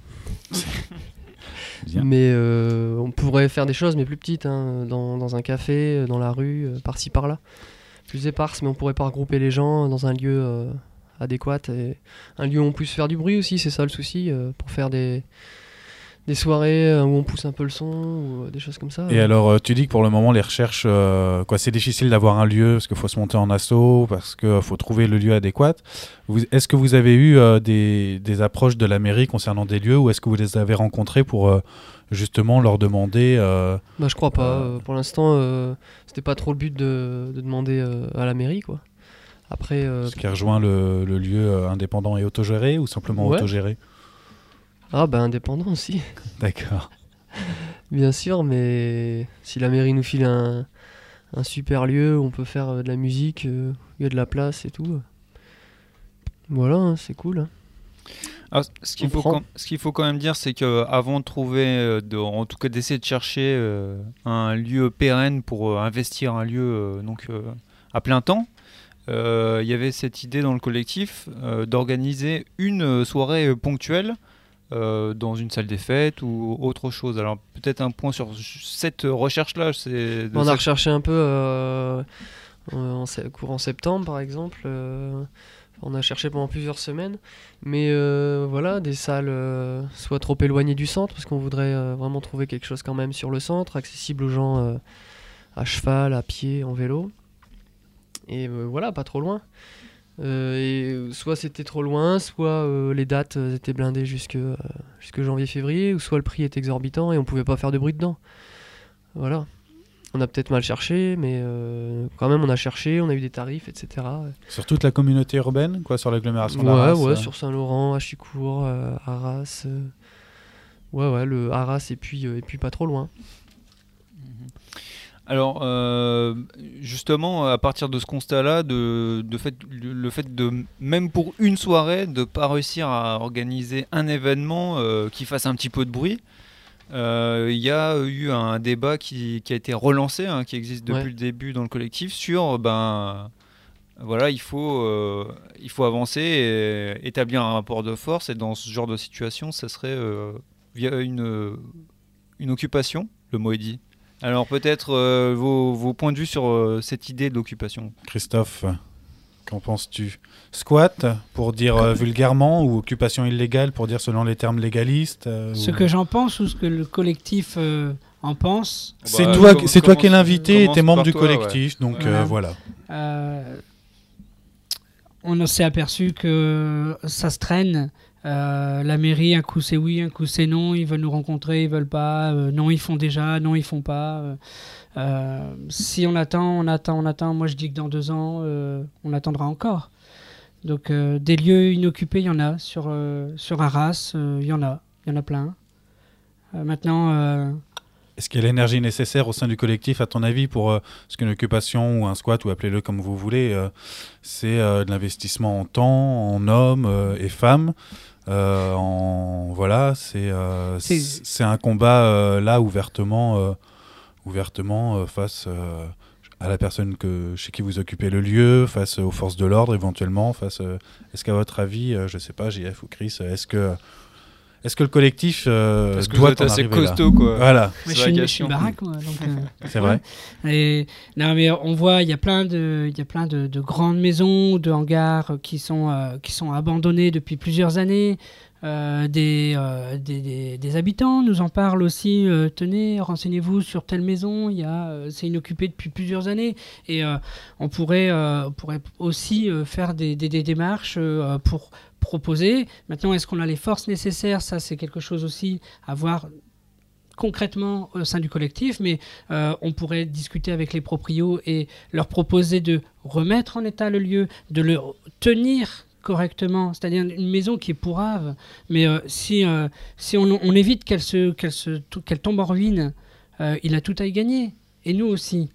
Bien. Mais euh, on pourrait faire des choses, mais plus petites, hein, dans, dans un café, dans la rue, euh, par-ci par-là. Plus éparses, mais on pourrait pas regrouper les gens dans un lieu... Euh, adéquate, et un lieu où on puisse faire du bruit aussi, c'est ça le souci, euh, pour faire des, des soirées où on pousse un peu le son, ou euh, des choses comme ça. Et euh. alors, euh, tu dis que pour le moment, les recherches, euh, quoi, c'est difficile d'avoir un lieu, parce qu'il faut se monter en asso, parce qu'il faut trouver le lieu adéquat. Vous, est-ce que vous avez eu euh, des, des approches de la mairie concernant des lieux, ou est-ce que vous les avez rencontrés pour euh, justement leur demander euh, Bah je crois pas, euh, euh, pour l'instant, euh, c'était pas trop le but de, de demander euh, à la mairie, quoi. Après, euh, ce qui rejoint le, le lieu euh, indépendant et autogéré, ou simplement ouais. autogéré ? Ah bah indépendant aussi. D'accord. Bien sûr, mais si la mairie nous file un, un super lieu où on peut faire euh, de la musique, euh, où il y a de la place et tout, euh, voilà, hein, c'est cool. Hein. Alors, ce qu'il faut, quand, ce qu'il faut quand même dire, c'est qu'avant de trouver, euh, de, en tout cas d'essayer de chercher euh, un lieu pérenne pour euh, investir un lieu euh, donc, euh, à plein temps, il euh, y avait cette idée dans le collectif euh, d'organiser une soirée ponctuelle euh, dans une salle des fêtes ou autre chose. Alors peut-être un point sur cette recherche-là. C'est On a recherché un peu euh, en courant septembre par exemple. Euh, on a cherché pendant plusieurs semaines. Mais euh, voilà, des salles euh, soit trop éloignées du centre, parce qu'on voudrait euh, vraiment trouver quelque chose quand même sur le centre, accessible aux gens euh, à cheval, à pied, en vélo. Et euh, voilà, pas trop loin. Euh, et soit c'était trop loin, soit euh, les dates euh, étaient blindées jusque, euh, jusque janvier-février, ou soit le prix était exorbitant et on pouvait pas faire de bruit dedans. Voilà. On a peut-être mal cherché, mais euh, quand même on a cherché, on a eu des tarifs, et cetera. Sur toute la communauté urbaine, quoi, sur l'agglomération Ouais, d'Arras ouais, euh... sur Saint-Laurent, Achicourt, euh, Arras. Euh... Ouais, ouais, le Arras et puis, euh, et puis pas trop loin. Alors, euh, justement, à partir de ce constat-là, de, de fait, le fait de, même pour une soirée, de ne pas réussir à organiser un événement euh, qui fasse un petit peu de bruit, il euh, y a eu un débat qui, qui a été relancé, hein, qui existe depuis ouais. le début dans le collectif, sur, ben, voilà, il faut, euh, il faut avancer et établir un rapport de force, et dans ce genre de situation, ça serait euh, via une, une occupation, le mot est dit. Alors peut-être euh, vos, vos points de vue sur euh, cette idée d'occupation. Christophe, qu'en penses-tu? Squat, pour dire euh, vulgairement, ou occupation illégale, pour dire selon les termes légalistes euh, Ce ou... que j'en pense, ou ce que le collectif euh, en pense. C'est bah, toi, com- c'est toi qui es l'invité et t'es membre du toi, collectif, ouais. donc voilà. Euh, voilà. Euh, on s'est aperçu que ça se traîne. Euh, la mairie, un coup c'est oui, un coup c'est non, ils veulent nous rencontrer, ils veulent pas, euh, non ils font déjà, non ils font pas. Euh, euh, si on attend, on attend, on attend, moi je dis que dans deux ans, euh, on attendra encore. Donc euh, des lieux inoccupés, il y en a, sur, euh, sur Arras, il euh, y en a, il y en a plein. Euh, maintenant... Euh, Est-ce qu'il y a l'énergie nécessaire au sein du collectif, à ton avis, pour euh, ce qu'une occupation ou un squat, ou appelez-le comme vous voulez, euh, c'est euh, de l'investissement en temps, en hommes euh, et femmes. Euh, en, voilà, c'est, euh, c'est... c'est un combat euh, là ouvertement, euh, ouvertement euh, face euh, à la personne que, chez qui vous occupez le lieu, face aux forces de l'ordre éventuellement. Face, euh, est-ce qu'à votre avis, euh, je ne sais pas, J F ou Chris, est-ce que... Est-ce que le collectif euh, Parce que doit vous êtes en assez arriver costaud, là quoi. Voilà. Mais je, suis une, je suis une baraque, moi. Donc, euh, c'est vrai. Et, non, mais on voit, il y a plein de, il y a plein de, de grandes maisons, de hangars qui sont, euh, qui sont abandonnés depuis plusieurs années. Euh, des, euh, des, des, des habitants nous en parlent aussi. Euh, tenez, renseignez-vous sur telle maison. Il y a, euh, c'est inoccupé depuis plusieurs années. Et euh, on pourrait, euh, on pourrait aussi euh, faire des, des, des démarches euh, pour proposer. Maintenant, est-ce qu'on a les forces nécessaires? Ça, c'est quelque chose aussi à voir concrètement au sein du collectif, mais euh, on pourrait discuter avec les proprios et leur proposer de remettre en état le lieu, de le tenir correctement, c'est-à-dire une maison qui est pourrave, mais euh, si, euh, si on, on évite qu'elle, se, qu'elle, se, qu'elle tombe en ruine, euh, il a tout à y gagner, et nous aussi.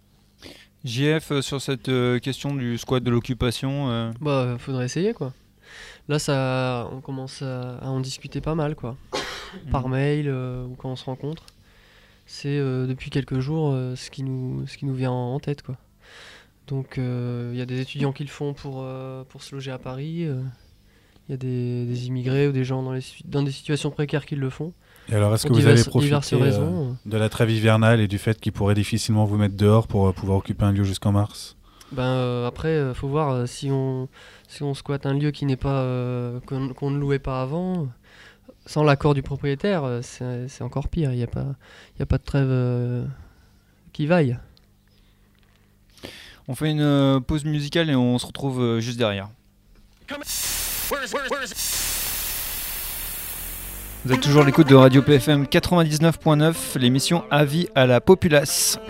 J F, sur cette euh, question du squat de l'occupation euh... Bah, faudrait essayer, quoi. Là, ça, on commence à, à en discuter pas mal, quoi. Par mail euh, ou quand on se rencontre. C'est euh, depuis quelques jours euh, ce, qui nous, ce qui nous vient en, en tête, quoi. Donc, il euh, y a des étudiants qui le font pour, euh, pour se loger à Paris. Il euh, y a des, des immigrés ou des gens dans, les, dans des situations précaires qui le font. Et alors, est-ce que vous diverses, avez profité euh, de la trêve hivernale et du fait qu'ils pourraient difficilement vous mettre dehors pour euh, pouvoir occuper un lieu jusqu'en mars? Ben euh, après, euh, faut voir euh, si on si on squatte un lieu qui n'est pas euh, qu'on, qu'on ne louait pas avant, sans l'accord du propriétaire, euh, c'est, c'est encore pire. Il n'y a pas il y a pas de trêve euh, qui vaille. On fait une euh, pause musicale et on se retrouve euh, juste derrière. Vous êtes toujours à l'écoute de Radio P F M quatre-vingt-dix-neuf point neuf, l'émission Avis à la populace.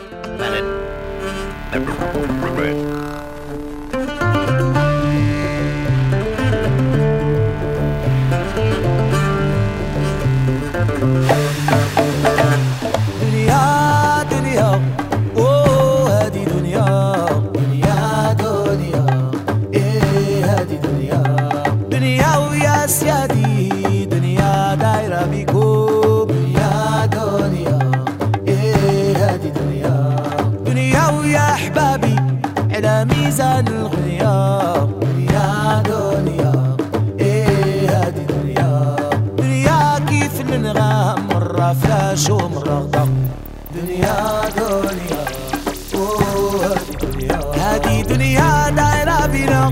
ميزان الغنيا دنيا دنيا ايه هادي دنيا دنيا كيف النغام مرة فلاش ومرة غضب دنيا دنيا اوه هادي دنيا هادي دنيا دايرة بينا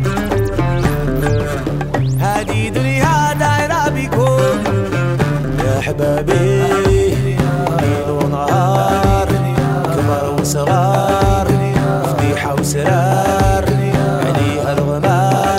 هادي دنيا دايرة بيكون يا حبابي ليل ونهار كبر وصغار فضيحة وسرار عليها الغمام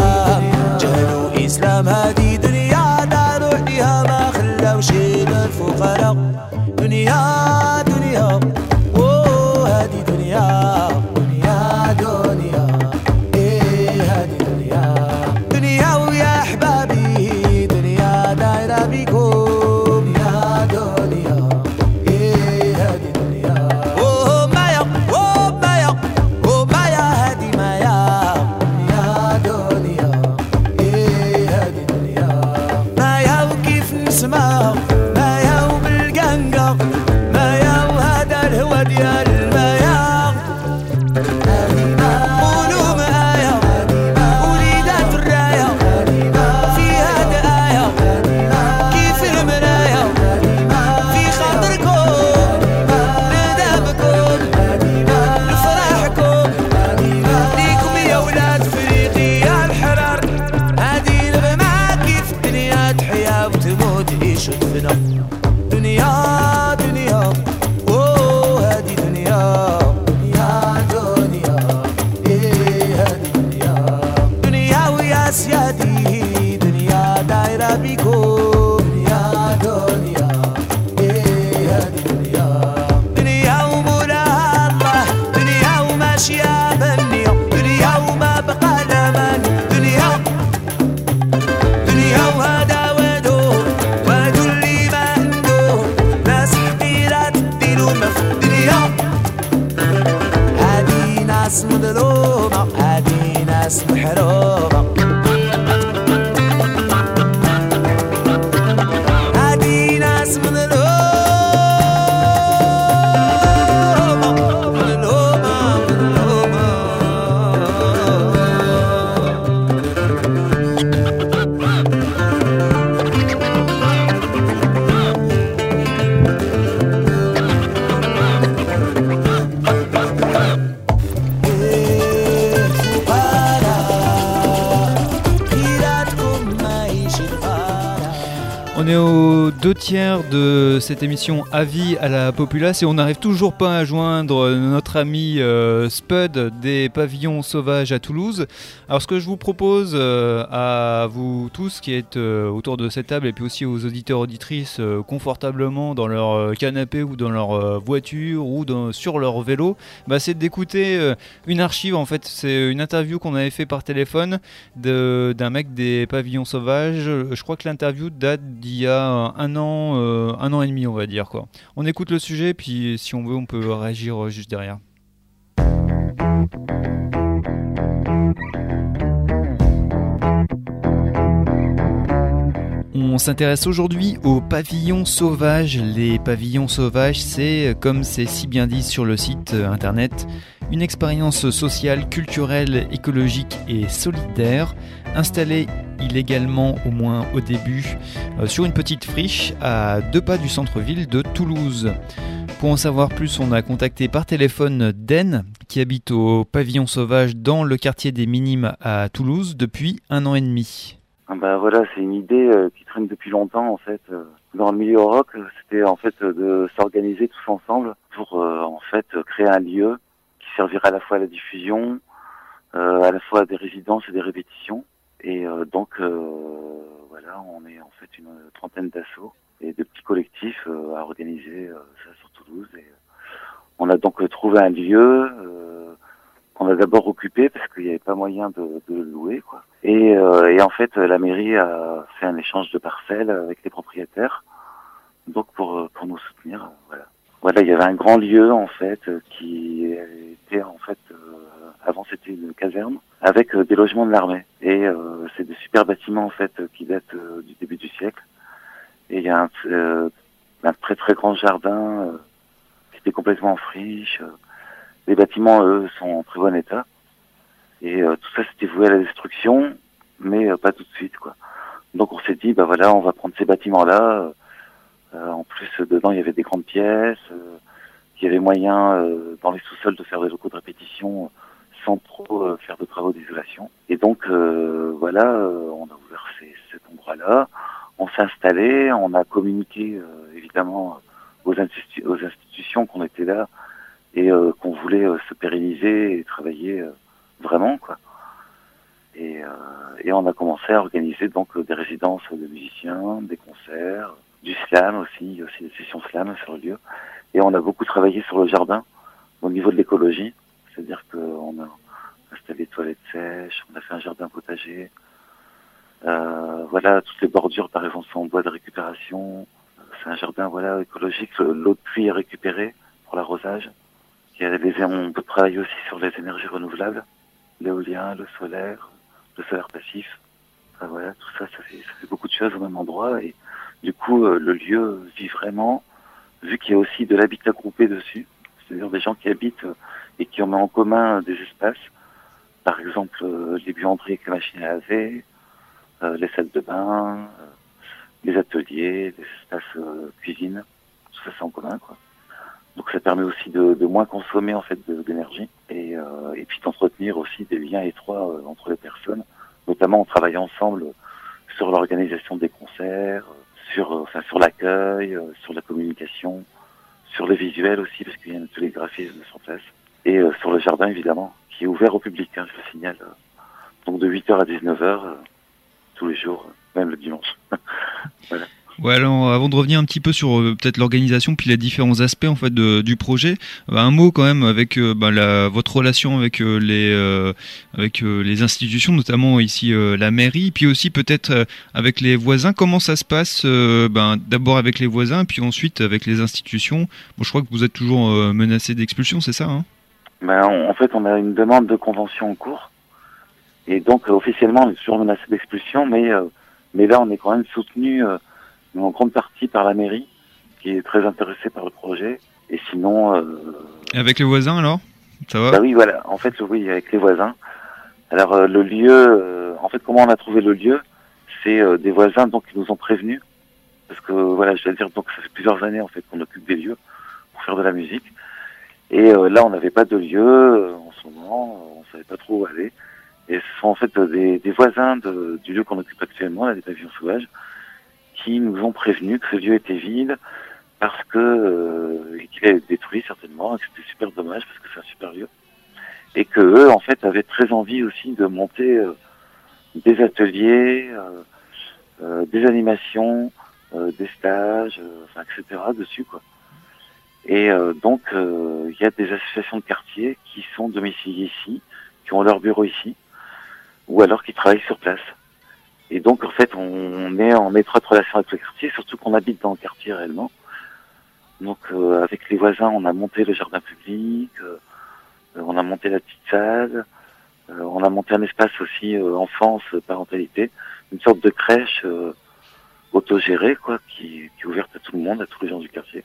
ناس يا دي دنيا دايرة بيكون دنيا دنيا إيه هذه دنيا دنيا ومولاها الله دنيا وماشية بالنية دنيا وما بقى الأمان دنيا دنيا وهذا وادو وادو اللي ما عنده ناس حقيرة تديلو ما في الدنيا هادي ناس مظلومة هادي ناس محرومة هادي ناس مظلومة مظلومة مظلومة On est aux deux tiers de cette émission Avis à la populace et on n'arrive toujours pas à joindre notre ami euh, Spud des Pavillons Sauvages à Toulouse. Alors ce que je vous propose euh, à vous tous qui êtes euh, autour de cette table et puis aussi aux auditeurs auditrices euh, confortablement dans leur euh, canapé ou dans leur euh, voiture ou dans, sur leur vélo, bah, c'est d'écouter euh, une archive. En fait c'est une interview qu'on avait fait par téléphone de, d'un mec des Pavillons Sauvages. Je crois que l'interview date d'il y a un an, euh, un an et demi on va dire quoi. On écoute le sujet puis si on veut on peut réagir juste derrière. On s'intéresse aujourd'hui aux pavillons sauvages. Les pavillons sauvages, c'est, comme c'est si bien dit sur le site internet, une expérience sociale, culturelle, écologique et solidaire, installée illégalement, au moins au début, euh, sur une petite friche à deux pas du centre-ville de Toulouse. Pour en savoir plus, on a contacté par téléphone Den, qui habite au pavillon sauvage dans le quartier des Minimes à Toulouse depuis un an et demi. Ah bah voilà, c'est une idée euh, qui traîne depuis longtemps en fait. Euh, dans le milieu rock, c'était en fait euh, de s'organiser tous ensemble pour euh, en fait créer un lieu qui servirait à la fois à la diffusion, euh, à la fois à des résidences et des répétitions. Et euh, donc euh, voilà, on est en fait une trentaine d'assauts et de petits collectifs euh, à organiser euh, ça sur Toulouse. Et, euh, on a donc trouvé un lieu euh, qu'on a d'abord occupé parce qu'il n'y avait pas moyen de, de le louer, quoi. Et, euh, et en fait, la mairie a fait un échange de parcelles avec les propriétaires, donc pour pour nous soutenir, voilà. Voilà, il y avait un grand lieu en fait qui était en fait euh, avant c'était une caserne avec euh, des logements de l'armée et euh, c'est des super bâtiments en fait qui datent euh, du début du siècle. Et il y a un, euh, un très très grand jardin euh, qui était complètement en friche. Les bâtiments eux sont en très bon état. Et euh, tout ça c'était voué à la destruction, mais euh, pas tout de suite, quoi. Donc on s'est dit, bah voilà, on va prendre ces bâtiments-là. Euh, en plus, dedans il y avait des grandes pièces. Euh, il y avait moyen euh, dans les sous-sols de faire des locaux de répétition sans trop euh, faire de travaux d'isolation. Et donc euh, voilà, euh, on a ouvert ces, cet endroit-là. On s'est installé, on a communiqué euh, évidemment aux, institu- aux institutions qu'on était là et euh, qu'on voulait euh, se pérenniser et travailler. Euh, vraiment quoi et, euh, et on a commencé à organiser donc des résidences de musiciens, des concerts, du slam aussi, il y a aussi des sessions slam sur le lieu et on a beaucoup travaillé sur le jardin au niveau de l'écologie, c'est-à-dire qu'on a installé des toilettes sèches, on a fait un jardin potager, euh, voilà, toutes les bordures par exemple sont en bois de récupération, c'est un jardin voilà écologique, l'eau de pluie est récupérée pour l'arrosage. Il y a des, on peut travailler aussi sur les énergies renouvelables, l'éolien, le solaire, le solaire passif. Enfin, voilà, tout ça, ça fait, ça fait beaucoup de choses au même endroit. Et du coup, euh, le lieu vit vraiment, vu qu'il y a aussi de l'habitat groupé dessus, c'est-à-dire des gens qui habitent euh, et qui ont mis en commun euh, des espaces. Par exemple, euh, les buanderies avec les machines à laver, euh, les salles de bain, euh, les ateliers, les espaces euh, cuisine. Tout ça, c'est en commun, quoi. Donc ça permet aussi de, de moins consommer en fait de, d'énergie et, euh, et puis d'entretenir aussi des liens étroits euh, entre les personnes, notamment en travaillant ensemble sur l'organisation des concerts, sur euh, enfin sur l'accueil, euh, sur la communication, sur les visuels aussi parce qu'il y a un atelier graphisme sur place et euh, sur le jardin évidemment qui est ouvert au public, hein, je le signale, euh, donc de huit heures à dix-neuf heures, euh, tous les jours, même le dimanche. Voilà. Ouais, alors avant de revenir un petit peu sur euh, peut-être l'organisation puis les différents aspects en fait de, du projet, euh, un mot quand même avec euh, bah, la, votre relation avec euh, les euh, avec euh, les institutions, notamment ici euh, la mairie, puis aussi peut-être euh, avec les voisins. Comment ça se passe euh, ben, d'abord avec les voisins, puis ensuite avec les institutions. Bon, je crois que vous êtes toujours euh, menacé d'expulsion, c'est ça, hein? Ben, on- en fait, on a une demande de convention en cours, et donc euh, officiellement, on est toujours menacé d'expulsion, mais euh, mais là, on est quand même soutenu euh, en grande partie par la mairie, qui est très intéressée par le projet. Et sinon... Euh... Et avec les voisins, alors? Ça va? Bah oui, voilà. En fait, oui, avec les voisins. Alors, euh, le lieu... Euh, en fait, comment on a trouvé le lieu? C'est euh, des voisins donc qui nous ont prévenus. Parce que, voilà, je dois dire, donc ça fait plusieurs années, en fait, qu'on occupe des lieux pour faire de la musique. Et euh, là, on n'avait pas de lieu euh, en ce moment. On savait pas trop où aller. Et ce sont, en fait, des, des voisins de, du lieu qu'on occupe actuellement, là, des pavillons sauvages, qui nous ont prévenu que ce lieu était vide parce que euh, qu'il avait été détruit certainement, et que c'était super dommage parce que c'est un super lieu, et que eux en fait avaient très envie aussi de monter euh, des ateliers, euh, euh, des animations, euh, des stages, euh, enfin et cetera dessus quoi. Et euh, donc il euh, y a des associations de quartier qui sont domiciliées ici, qui ont leur bureau ici, ou alors qui travaillent sur place. Et donc, en fait, on est en étroite relation avec le quartier, surtout qu'on habite dans le quartier réellement. Donc, euh, avec les voisins, on a monté le jardin public, euh, on a monté la petite salle, euh, on a monté un espace aussi euh, enfance, parentalité, une sorte de crèche euh, autogérée, quoi, qui, qui est ouverte à tout le monde, à tous les gens du quartier.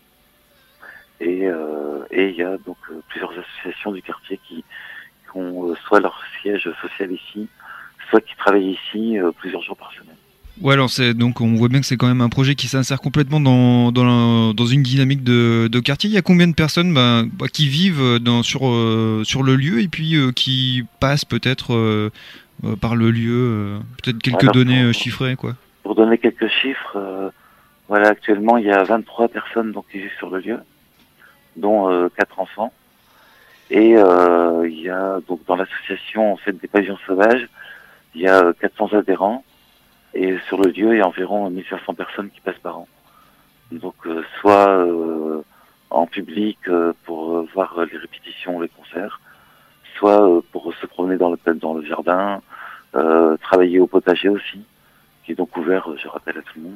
Et euh, et il y a donc euh, plusieurs associations du quartier qui, qui ont euh, soit leur siège social ici, soit qui travaillent ici euh, plusieurs jours par semaine. Ouais, alors c'est donc on voit bien que c'est quand même un projet qui s'insère complètement dans dans, la, dans une dynamique de, de quartier. Il y a combien de personnes bah, bah, qui vivent dans sur euh, sur le lieu et puis euh, qui passent peut-être euh, euh, par le lieu, euh, peut-être quelques Alors, données pour, euh, chiffrées quoi. Pour donner quelques chiffres, euh, voilà actuellement il y a vingt-trois personnes donc qui vivent sur le lieu, dont euh, quatre enfants. Et euh, il y a donc dans l'association en fait des pavillons sauvages, il y a quatre cents adhérents. Et sur le lieu, il y a environ mille cinq cents personnes qui passent par an. Donc, euh, soit euh, en public euh, pour euh, voir les répétitions, les concerts, soit euh, pour se promener dans le, dans le jardin, euh, travailler au potager aussi, qui est donc ouvert, je rappelle, à tout le monde.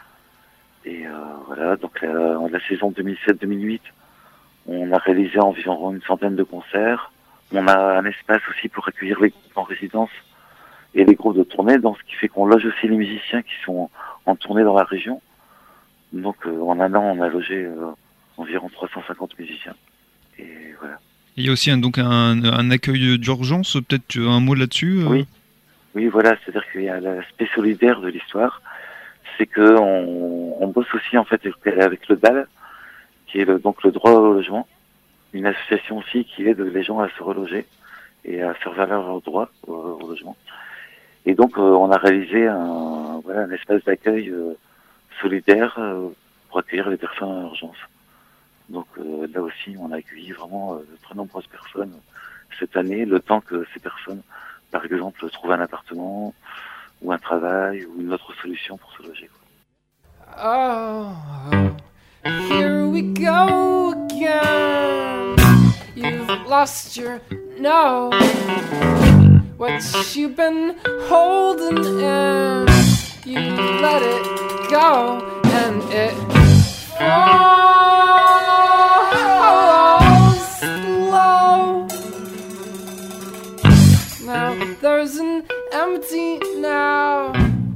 Et euh, voilà, donc la, la saison deux mille sept deux mille huit, on a réalisé environ une centaine de concerts. On a un espace aussi pour accueillir les groupes en résidence et les groupes de tournée, donc ce qui fait qu'on loge aussi les musiciens qui sont en tournée dans la région. Donc euh, en un an, on a logé euh, environ trois cent cinquante musiciens. Et voilà. Il y a aussi un, donc un, un accueil d'urgence, peut-être un mot là-dessus euh... Oui, oui, voilà, c'est-à-dire qu'il y a l'aspect solidaire de l'histoire, c'est que on, on bosse aussi en fait avec le D A L, qui est le, donc le droit au logement, une association aussi qui aide les gens à se reloger et à faire valoir leurs droits au, au logement. Et donc, euh, on a réalisé un, voilà, un espace d'accueil euh, solidaire euh, pour accueillir les personnes en urgence. Donc euh, là aussi, on a accueilli vraiment euh, de très nombreuses personnes cette année, le temps que ces personnes, par exemple, trouvent un appartement ou un travail ou une autre solution pour se loger. Oh, here we go again. You've lost your nose. What you've been holding in, you let it go, and it falls slow. Now there's an empty now.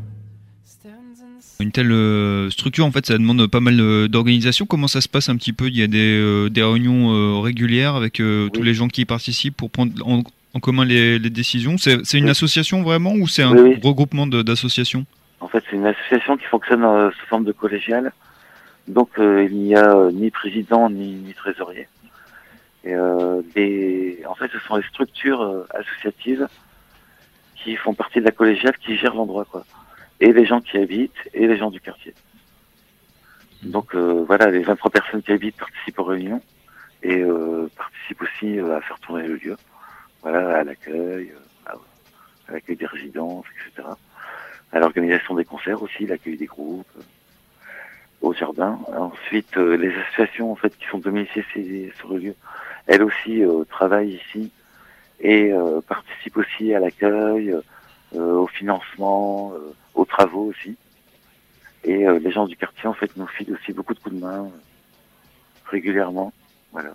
Une telle euh, structure, en fait, ça demande pas mal euh, d'organisation. Comment ça se passe un petit peu? Il y a des, euh, des réunions euh, régulières avec euh, oui. tous les gens qui y participent pour prendre en, en commun les, les décisions. C'est, c'est une oui. association vraiment ou c'est un oui, oui. regroupement de, d'associations? En fait, c'est une association qui fonctionne euh, sous forme de collégiale. Donc, euh, il n'y a euh, ni président ni, ni trésorier. Et, euh, les... En fait, ce sont les structures euh, associatives qui font partie de la collégiale qui gèrent l'endroit, quoi. Et les gens qui habitent, et les gens du quartier. Donc euh, voilà, les vingt-trois personnes qui habitent participent aux réunions, et euh, participent aussi euh, à faire tourner le lieu, voilà, à l'accueil, euh, à, à l'accueil des résidences, et cetera. À l'organisation des concerts aussi, l'accueil des groupes, euh, au jardin. Ensuite, euh, les associations en fait qui sont domiciliées sur le lieu, elles aussi euh, travaillent ici et euh, participent aussi à l'accueil, euh, au financement, euh, aux travaux aussi. Et euh, les gens du quartier en fait nous filent aussi beaucoup de coups de main euh, régulièrement. Voilà.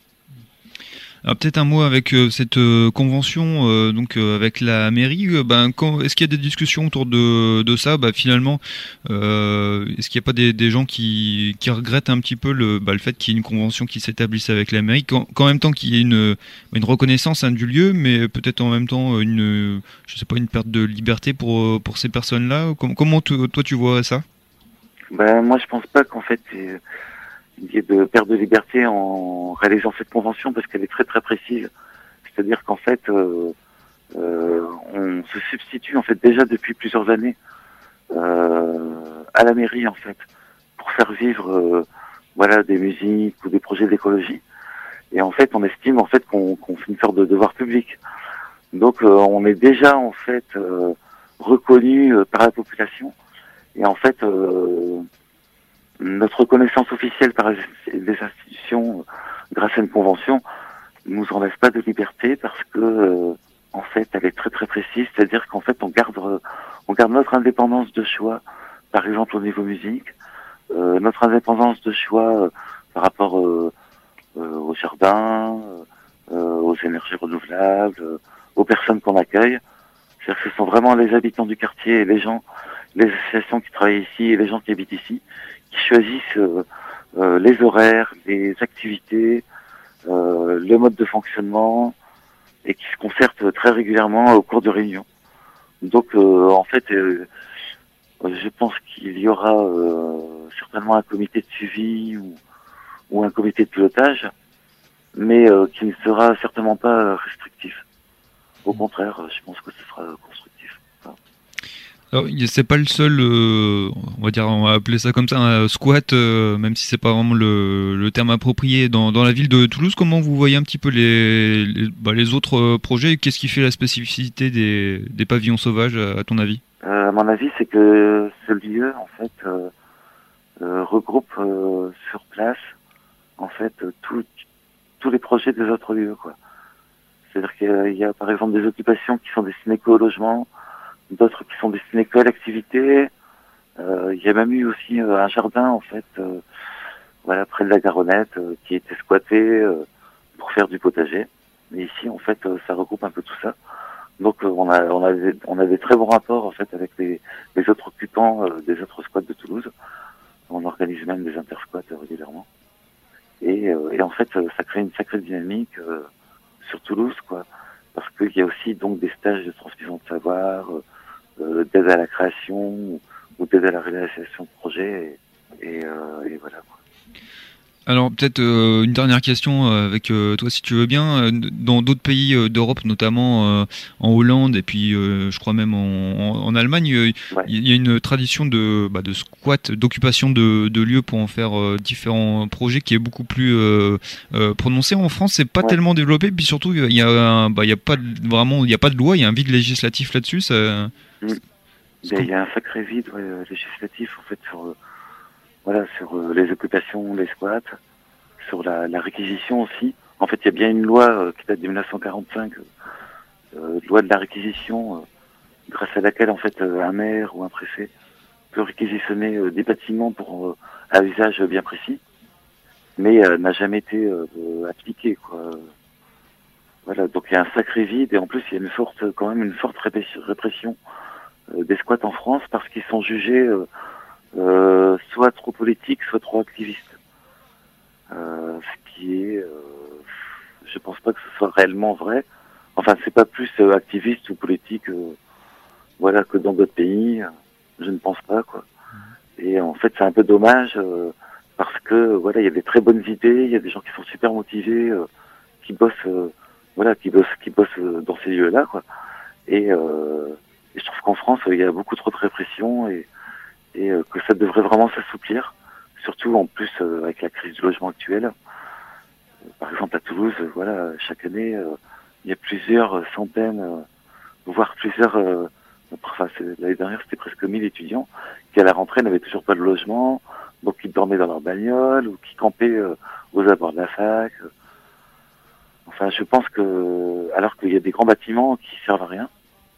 Alors peut-être un mot avec euh, cette euh, convention euh, donc euh, avec la mairie. Euh, ben, quand, est-ce qu'il y a des discussions autour de, de ça? Bah, finalement, euh, est-ce qu'il n'y a pas des, des gens qui, qui regrettent un petit peu le, bah, le fait qu'il y ait une convention qui s'établisse avec la mairie, qu'en, qu'en même temps qu'il y ait une, une reconnaissance hein, du lieu, mais peut-être en même temps une, je sais pas, une perte de liberté pour pour ces personnes-là. Comment, comment tu, toi tu vois ça? Ben moi je pense pas qu'en fait euh, il y ait de perte de liberté en réalisant cette convention parce qu'elle est très très précise. C'est-à-dire qu'en fait, euh, euh, on se substitue en fait déjà depuis plusieurs années euh, à la mairie en fait pour faire vivre euh, voilà des musiques ou des projets d'écologie. Et en fait, on estime en fait qu'on, qu'on fait une sorte de devoir public. Donc, euh, on est déjà en fait euh, reconnu euh, par la population. Et en fait. Euh, Notre reconnaissance officielle par les institutions, euh, grâce à une convention, nous enlève pas de liberté parce que, euh, en fait, elle est très très précise. C'est-à-dire qu'en fait, on garde, euh, on garde notre indépendance de choix, par exemple au niveau musique, euh, notre indépendance de choix euh, par rapport euh, euh, au jardin, euh, aux énergies renouvelables, euh, aux personnes qu'on accueille. C'est-à-dire que ce sont vraiment les habitants du quartier et les gens, les associations qui travaillent ici et les gens qui habitent ici, qui choisissent euh, euh, les horaires, les activités, euh, le mode de fonctionnement et qui se concertent très régulièrement au cours de réunions. Donc euh, en fait, euh, je pense qu'il y aura euh, certainement un comité de suivi ou, ou un comité de pilotage, mais euh, qui ne sera certainement pas restrictif. Au contraire, je pense que ce sera constructif. Alors, c'est pas le seul, euh, on va dire, on va appeler ça comme ça, un squat, euh, même si c'est pas vraiment le, le terme approprié dans, dans la ville de Toulouse. Comment vous voyez un petit peu les, les, bah, les autres projets? Qu'est-ce qui fait la spécificité des, des pavillons sauvages, à ton avis? euh, À mon avis, c'est que ce lieu, en fait, euh, euh, regroupe euh, sur place, en fait, tout, tous les projets des autres lieux, quoi. C'est-à-dire qu'il y a, il y a, par exemple, des occupations qui sont destinées qu'au logement, d'autres qui sont destinés que à l'activité. Euh, il y a même eu aussi euh, un jardin en fait, euh, voilà près de la Garonnette, euh, qui était squatté euh, pour faire du potager. Mais ici en fait, euh, ça regroupe un peu tout ça. Donc euh, on a on a des, on a des très bons rapports en fait avec les, les autres occupants euh, des autres squats de Toulouse. On organise même des intersquats euh, régulièrement. Et, euh, et en fait, euh, ça crée une sacrée dynamique euh, sur Toulouse, quoi. Parce qu'il y a aussi donc des stages de transmission de savoir, euh, euh, d'aide à la création ou, ou d'aide à la réalisation de projets et, et, euh, et voilà, quoi. Alors peut-être euh, une dernière question euh, avec euh, toi si tu veux bien. Dans d'autres pays euh, d'Europe, notamment euh, en Hollande et puis euh, je crois même en, en, en Allemagne, il euh, ouais. y a une tradition de, bah, de squat, d'occupation de, de lieux pour en faire euh, différents projets qui est beaucoup plus euh, euh, prononcée. En France, c'est pas ouais. tellement développé. Puis surtout, il y a, un, bah, il y a pas de, vraiment, il y a pas de loi, il y a un vide législatif là-dessus. Ça... Mmh. Il y a un sacré vide ouais, législatif en fait sur euh... Voilà, sur euh, les occupations, les squats, sur la, la réquisition aussi. En fait, il y a bien une loi euh, qui date de mille neuf cent quarante-cinq, euh, loi de la réquisition, euh, grâce à laquelle en fait euh, un maire ou un préfet peut réquisitionner euh, des bâtiments pour euh, un usage bien précis, mais euh, n'a jamais été euh, appliqué, quoi. Voilà, donc il y a un sacré vide et en plus il y a une forte, quand même une forte répression euh, des squats en France parce qu'ils sont jugés euh, Euh, soit trop politique, soit trop activiste. Euh, ce qui est, euh, je pense pas que ce soit réellement vrai. Enfin, c'est pas plus euh, activiste ou politique, euh, voilà, que dans d'autres pays. Je ne pense pas, quoi. Et en fait, c'est un peu dommage euh, parce que voilà, il y a des très bonnes idées, il y a des gens qui sont super motivés, euh, qui bossent, euh, voilà, qui bossent, qui bossent euh, dans ces lieux-là, quoi. Et, euh, et je trouve qu'en France, il y a beaucoup trop de répression et et euh, que ça devrait vraiment s'assouplir, surtout en plus euh, avec la crise du logement actuelle. Euh, par exemple à Toulouse, euh, voilà, chaque année, euh, il y a plusieurs centaines euh, voir plusieurs, euh, enfin c'est- l'année dernière c'était presque mille étudiants qui à la rentrée n'avaient toujours pas de logement, donc qui dormaient dans leur bagnole ou qui campaient euh, aux abords de la fac. Enfin, je pense que, alors qu'il y a des grands bâtiments qui servent à rien,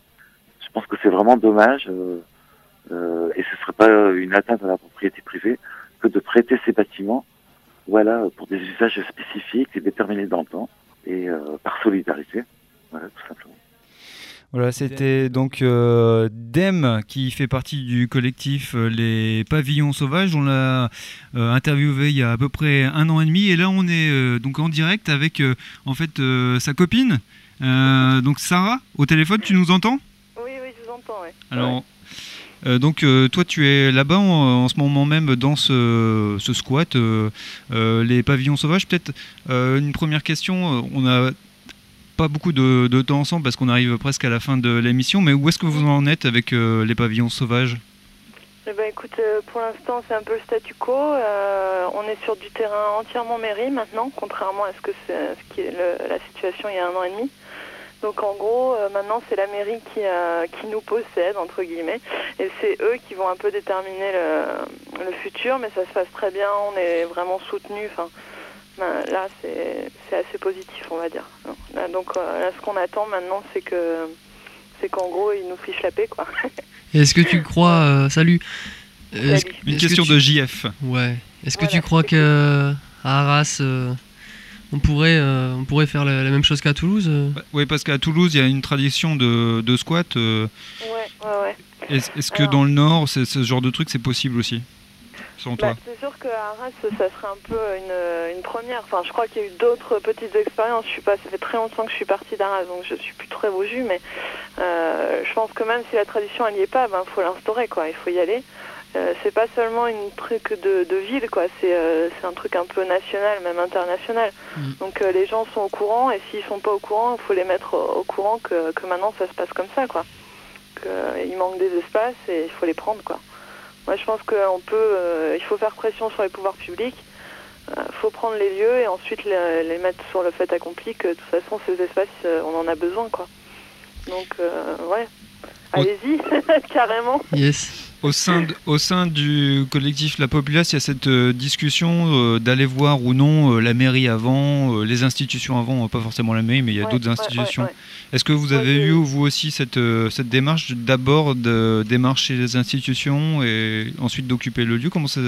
je pense que c'est vraiment dommage, euh, euh, et ce serait pas une atteinte à la propriété privée que de prêter ces bâtiments, voilà, pour des usages spécifiques et déterminés dans le temps, et euh, par solidarité, voilà, tout simplement. Voilà, c'était donc euh, Dem qui fait partie du collectif euh, Les Pavillons Sauvages. On l'a euh, interviewé il y a à peu près un an et demi et là on est euh, donc en direct avec euh, en fait euh, sa copine, euh, donc Sarah, au téléphone. Tu nous entends ? Oui, oui, je vous entends, oui. Alors, euh, donc euh, toi tu es là-bas en, en ce moment même dans ce, ce squat, euh, euh, Les Pavillons Sauvages. Peut-être euh, une première question, on a pas beaucoup de, de temps ensemble parce qu'on arrive presque à la fin de l'émission, mais où est-ce que vous en êtes avec euh, Les Pavillons Sauvages ? Eh ben, écoute, euh, pour l'instant, c'est un peu le statu quo. Euh, on est sur du terrain entièrement mairie maintenant, contrairement à ce que c'est, ce qui est le, la situation il y a un an et demi. Donc en gros, euh, maintenant, c'est la mairie qui, euh, qui nous possède, entre guillemets, et c'est eux qui vont un peu déterminer le, le futur, mais ça se passe très bien, on est vraiment soutenus. Enfin, ben, là, c'est, c'est assez positif, on va dire. Là, donc euh, là, ce qu'on attend maintenant, c'est que c'est qu'en gros, ils nous fichent la paix, quoi. Et est-ce que tu crois... euh, salut. Est-ce- Salut. Une est-ce que question tu- de J F. Ouais. Est-ce que Voilà. tu crois que à Arras, euh, on pourrait, euh, on pourrait faire la, la même chose qu'à Toulouse euh Oui, parce qu'à Toulouse, il y a une tradition de, de squat. euh, Ouais, ouais, ouais. est-ce, est-ce que Alors- dans le Nord, c'est, ce genre de truc, c'est possible aussi, selon Bah, toi ? c'est sûr qu'à Arras, ça serait un peu une, une première. Enfin, je crois qu'il y a eu d'autres petites expériences. Je suis pas, ça fait très longtemps que je suis partie d'Arras, donc je suis plus très au jus. Mais euh, je pense que même si la tradition elle n'y est pas, ben faut l'instaurer, quoi. Il faut y aller. Euh, c'est pas seulement une truc de, de ville, quoi. C'est euh, c'est un truc un peu national, même international. Mm. Donc euh, les gens sont au courant, et s'ils sont pas au courant, il faut les mettre au, au courant que, que maintenant ça se passe comme ça, quoi. Qu'il manque des espaces et il faut les prendre, quoi. Moi, je pense qu'on peut, euh, il faut faire pression sur les pouvoirs publics. Il euh, faut prendre les lieux et ensuite les, les mettre sur le fait accompli que de toute façon ces espaces, euh, on en a besoin, quoi. Donc, euh, ouais, allez-y, carrément. Yes. Au sein, de- au sein du collectif La Populace, il y a cette euh, discussion euh, d'aller voir ou non euh, la mairie avant, euh, les institutions avant, euh, pas forcément la mairie, mais il y a Ouais, d'autres ouais, institutions. ouais, ouais. Est-ce que vous Ouais, avez j'ai- eu, vous aussi, cette, euh, cette démarche d'abord de démarcher les institutions et ensuite d'occuper le lieu ? Comment ça...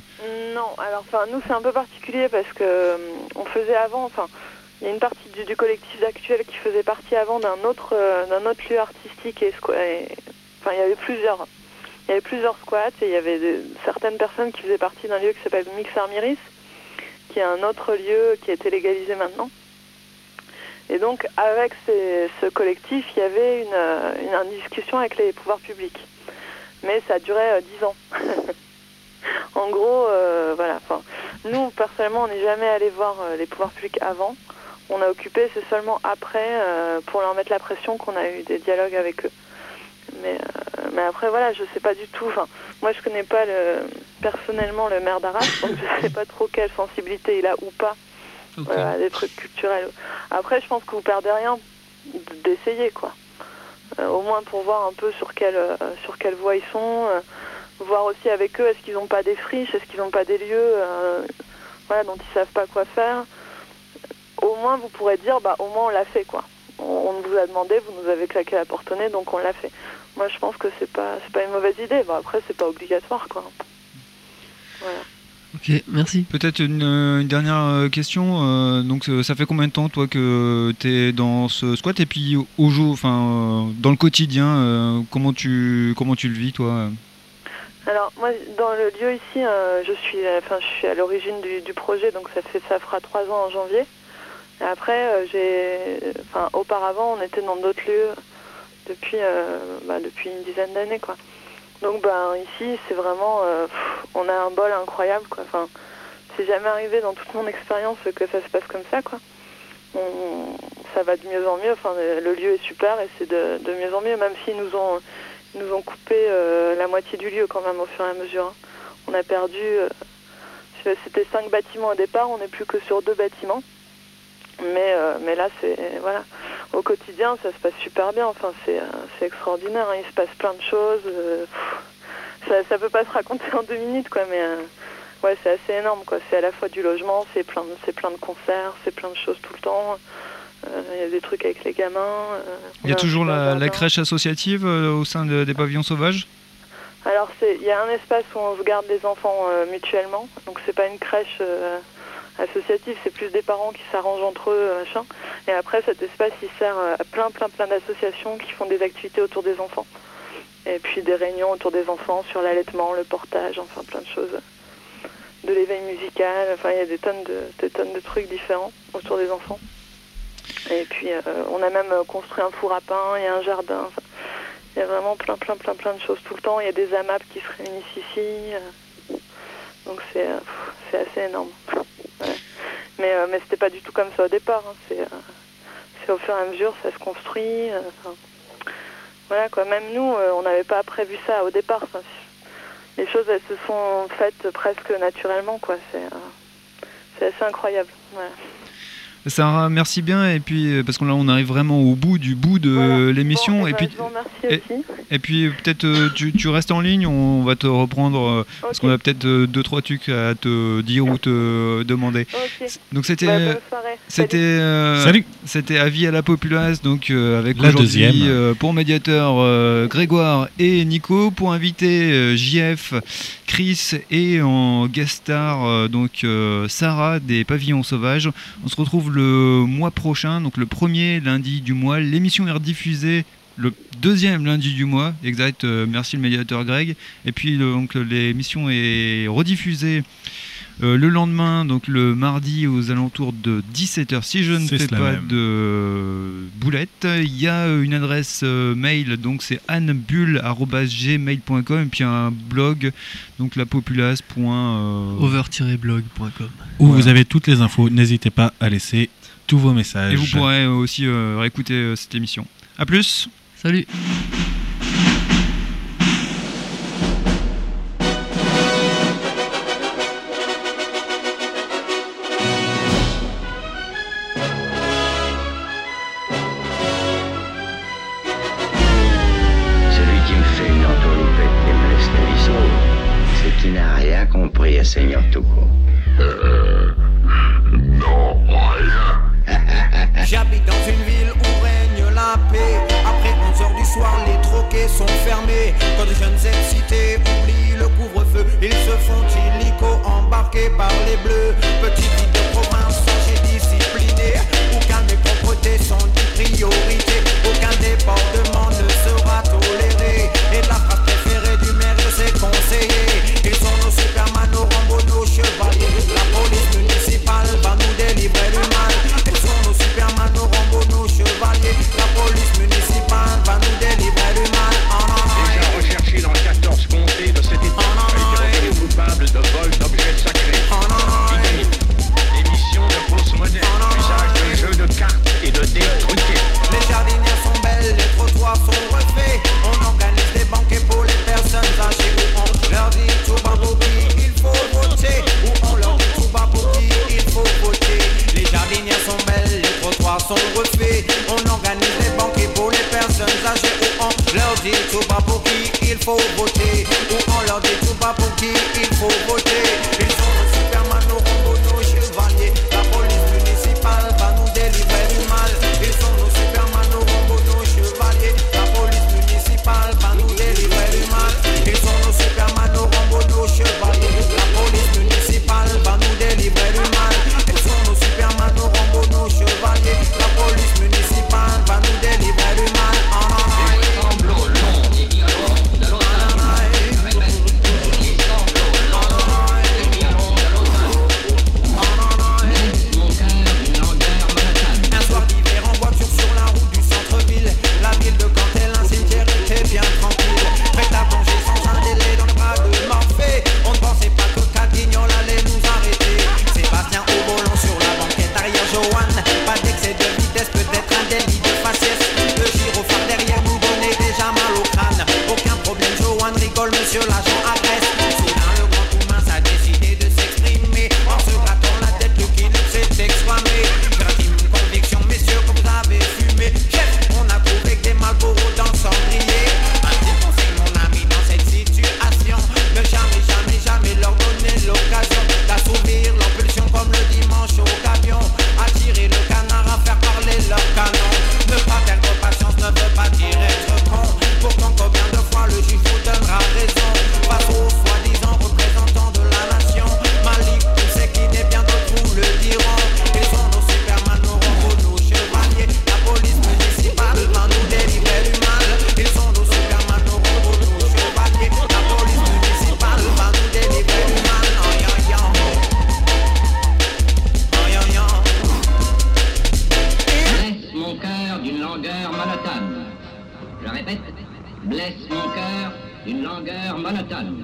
Non, alors enfin nous c'est un peu particulier parce que euh, on faisait avant, enfin il y a une partie du, du collectif actuel qui faisait partie avant d'un autre euh, d'un autre lieu artistique et, squa- et enfin il y avait plusieurs il y avait plusieurs squats et il y avait de- certaines personnes qui faisaient partie d'un lieu qui s'appelle Mixer Miris, qui est un autre lieu qui a été légalisé maintenant. Et donc avec ces- ce collectif il y avait une, euh, une, une discussion avec les pouvoirs publics, mais ça durait euh, dix ans. En gros, euh, voilà. Enfin, nous, personnellement, on n'est jamais allé voir euh, les pouvoirs publics avant. On a occupé, c'est seulement après, euh, pour leur mettre la pression, qu'on a eu des dialogues avec eux. Mais, euh, mais après, voilà, je sais pas du tout. Enfin, moi, je connais pas le, personnellement le maire d'Arras, donc je sais pas trop quelle sensibilité il a ou pas Ok. euh, à des trucs culturels. Après, je pense que vous perdez rien d'essayer, quoi. Euh, au moins pour voir un peu sur quelle euh, sur quelle voie ils sont. euh, voir aussi avec eux, est-ce qu'ils n'ont pas des friches, est-ce qu'ils n'ont pas des lieux euh, voilà, dont ils savent pas quoi faire. Au moins, vous pourrez dire, bah, au moins on l'a fait, quoi. On, on vous a demandé, vous nous avez claqué la porte au nez, donc on l'a fait. Moi, je pense que c'est pas, c'est pas une mauvaise idée. Bon, après, c'est pas obligatoire, quoi. Voilà. Ok, merci. Peut-être une, euh, une dernière euh, question. euh, donc, euh, ça fait combien de temps, toi, que tu es dans ce squat ? Et puis, au, au jour, enfin, euh, dans le quotidien, euh, comment, tu, comment tu le vis, toi ? Alors moi dans le lieu ici, euh, je suis, enfin je suis à l'origine du, du projet, donc ça fait, ça fera trois ans en janvier. Et après, euh, j'ai, enfin auparavant, on était dans d'autres lieux depuis, euh, bah, depuis une dizaine d'années, quoi. Donc ben ici, c'est vraiment, euh, pff, on a un bol incroyable, quoi. Enfin, c'est jamais arrivé dans toute mon expérience que ça se passe comme ça, quoi. On, ça va de mieux en mieux. Enfin, le lieu est super et c'est de, de mieux en mieux, même s'ils nous ont Ils nous ont coupé euh, la moitié du lieu quand même au fur et à mesure. Hein. On a perdu, euh, c'était cinq bâtiments au départ, on n'est plus que sur deux bâtiments. Mais, euh, mais là, c'est voilà. au quotidien, ça se passe super bien. Enfin, c'est, euh, c'est extraordinaire. Hein. Il se passe plein de choses. Euh, pff, ça, ça peut pas se raconter en deux minutes, quoi. Mais euh, ouais, c'est assez énorme, quoi. C'est à la fois du logement, c'est plein de, c'est plein de concerts, c'est plein de choses tout le temps. Il euh, y a des trucs avec les gamins. Euh, il y a toujours la, la jardin. crèche associative euh, au sein de, des pavillons sauvages. Alors, il y a un espace où on se garde les enfants euh, mutuellement. Donc, c'est pas une crèche euh, associative, c'est plus des parents qui s'arrangent entre eux, machin. Et après, cet espace, il sert à plein, plein, plein d'associations qui font des activités autour des enfants. Et puis des réunions autour des enfants sur l'allaitement, le portage, enfin plein de choses. De l'éveil musical, enfin, il y a des tonnes de, des tonnes de trucs différents autour des enfants. Et puis, euh, on a même construit un four à pain, il y a un jardin. Enfin, il y a vraiment plein, plein, plein, plein de choses tout le temps. Il y a des AMAP qui se réunissent ici. Euh, donc, c'est, euh, c'est assez énorme. Ouais. Mais, euh, mais c'était pas du tout comme ça au départ. Hein. C'est, euh, c'est au fur et à mesure, ça se construit. Euh, voilà, quoi. Même nous, euh, on n'avait pas prévu ça au départ. Enfin, les choses, elles se sont faites presque naturellement, quoi. C'est, euh, c'est assez incroyable. Voilà. Sarah, merci bien. Et puis, parce que là, on arrive vraiment au bout du bout de voilà. l'émission. Bon, et, et, puis, ben, je vous remercie et, aussi. et puis, peut-être, euh, tu, tu restes en ligne. On va te reprendre. Euh, okay. Parce qu'on a peut-être euh, deux, trois trucs à te dire ou te demander. Okay. Donc, c'était. Bah, bonne soirée. C'était. Euh, Salut. C'était Avis à la populace. Donc, euh, avec la aujourd'hui, deuxième. Euh, pour médiateur, euh, Grégoire et Nico. Pour inviter, euh, J F, Chris et en guest star, euh, donc euh, Sarah des Pavillons Sauvages. On se retrouve le mois prochain, donc le premier lundi du mois. L'émission est rediffusée le deuxième lundi du mois, exact. Euh, merci le médiateur Greg. Et puis le, donc l'émission est rediffusée euh, le lendemain, donc le mardi aux alentours de dix-sept heures. Si je ne c'est fais pas même. de boulette, il y a une adresse euh, mail, donc c'est annebulle arobase gmail point com et puis un blog, donc lapopulace. Euh... over tiret blog point com où voilà. Vous avez toutes les infos. N'hésitez pas à laisser tous vos messages. Et vous pourrez aussi euh, réécouter euh, cette émission. A plus. Salut. Celui qui me fait une entourloupette et me laisse la vie sauve, c'est qu'il n'a rien compris à Seigneur Touko. Euh... Non, rien. J'habite dans une ville où règne la paix. Après onze heures du soir, les troquets sont fermés. Quand de jeunes excités oublient le couvre-feu, ils se font illico embarqués par les bleus. Petite ville de province, sage et disciplinée, où calme et propreté sont des priorités. Aucun débordement ne sera toléré. Et la phrase préférée du maire de ses conseillers, ils sont nos Superman, nos Rambo, nos chevaliers. La police municipale va nous délivrer du mal. Ils sont nos Superman, nos Rambo, nos chevaliers. La police municipale va nous délivrer du mal. Oh non, non. Déjà recherché dans quatorze comtés de cet état, oh non, a été reconnu coupable de vol d'objets sacrés. Oh non, non. Émission de fausses monnaies, oh non, usage de jeux de cartes et de dés truqués. Les jardinières sont belles, les trottoirs sont refaits. On organise des banquets pour les personnes âgées. Où on leur dit tout bas pour qui il faut voter. Où on leur dit tout bas pour qui il faut voter. Les jardinières sont belles, les trottoirs sont refaits. On organise des banquets pour les personnes âgées. Où on leur dit tout bas pour qui il faut voter. Où on leur dit tout bas pour qui il faut voter. Ils sont nos Superman, nos Rambo, nos chevaliers. La police municipale va nous délivrer du mal. Ils sont nos Superman, nos Rambo, nos chevaliers. La police municipale va nous délivrer du mal. Ils sont nos Superman, nos Rambo, nos chevaliers. La police municipale va nous délivrer du mal. Ils sont nos Superman, nos Rambo, nos chevaliers. La police municipale va nous délivrer du mal. Oh non, non. Un soir d'hiver en voiture sur la route du centre-ville. La ville de Cantel, un cimetière était bien tranquille. Prête à plonger sans un délai dans le bras de Morphée. On ne pensait pas que Cadignol allait nous arrêter. Sébastien au volant sur la banquette arrière Johan. Pas d'excès de vitesse, peut-être un délit de faciès. Le gyrophare derrière nous donnait déjà mal au crâne. Aucun problème, Johan rigole, monsieur l'agent agresse. Soudain le grand tout mince a décidé de s'exprimer. En se grattant la tête, le Kinux s'est exclamé. J'intime une conviction, messieurs, que vous avez fumé. d'une langueur monotone.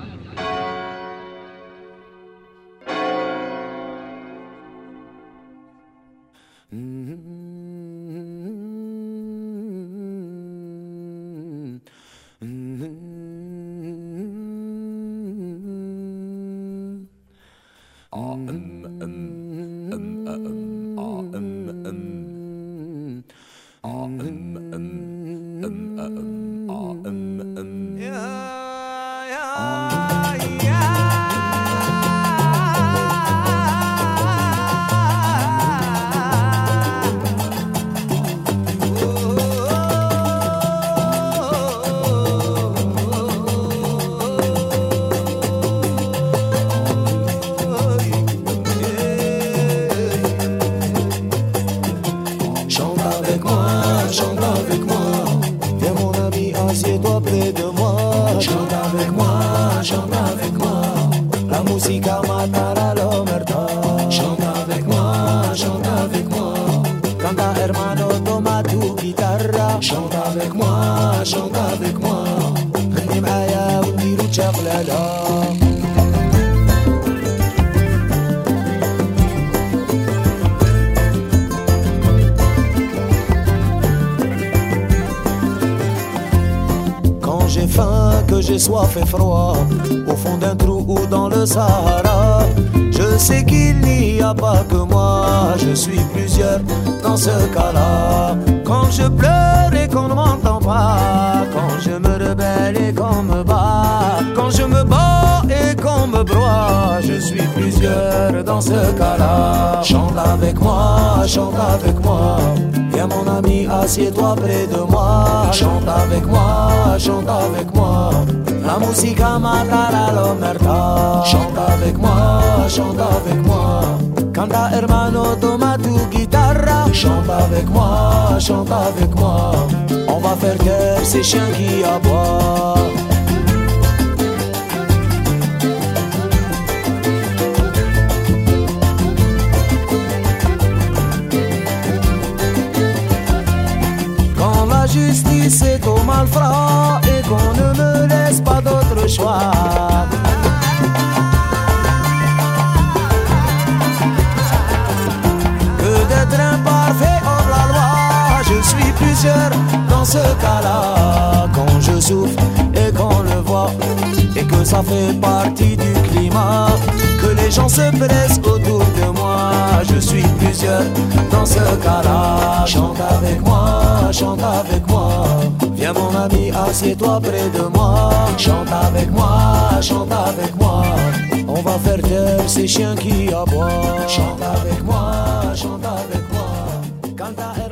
J'ai soif et froid, au fond d'un trou ou dans le Sahara. Je sais qu'il n'y a pas que moi, je suis plusieurs dans ce cas-là. Quand je pleure et qu'on ne m'entend pas, quand je me rebelle et qu'on me bat, quand je me bats et qu'on me broie, je suis plusieurs dans ce cas-là. Chante avec moi, chante avec moi, viens mon ami, assieds-toi près de moi. Chante avec moi, chante avec moi, la musica mata la l'omerta. Chante avec moi, chante avec moi, canta hermano, toma tu guitarra. Chante avec moi, chante avec moi, on va faire taire ces chiens qui aboient. Quand la justice est au malfrat et qu'on ne me laisse pas d'autre choix, que d'être imparfait hors la loi, je suis plusieurs dans ce cas-là. Quand je souffre et qu'on le voit, et que ça fait partie du climat, que les gens se pressent autour de moi, je suis plusieurs dans ce cas-là. Chante avec moi, chante avec moi, viens mon ami, assieds-toi près de moi. Chante avec moi, chante avec moi, on va faire taire ces chiens qui aboient. Chante avec moi, chante avec moi, canta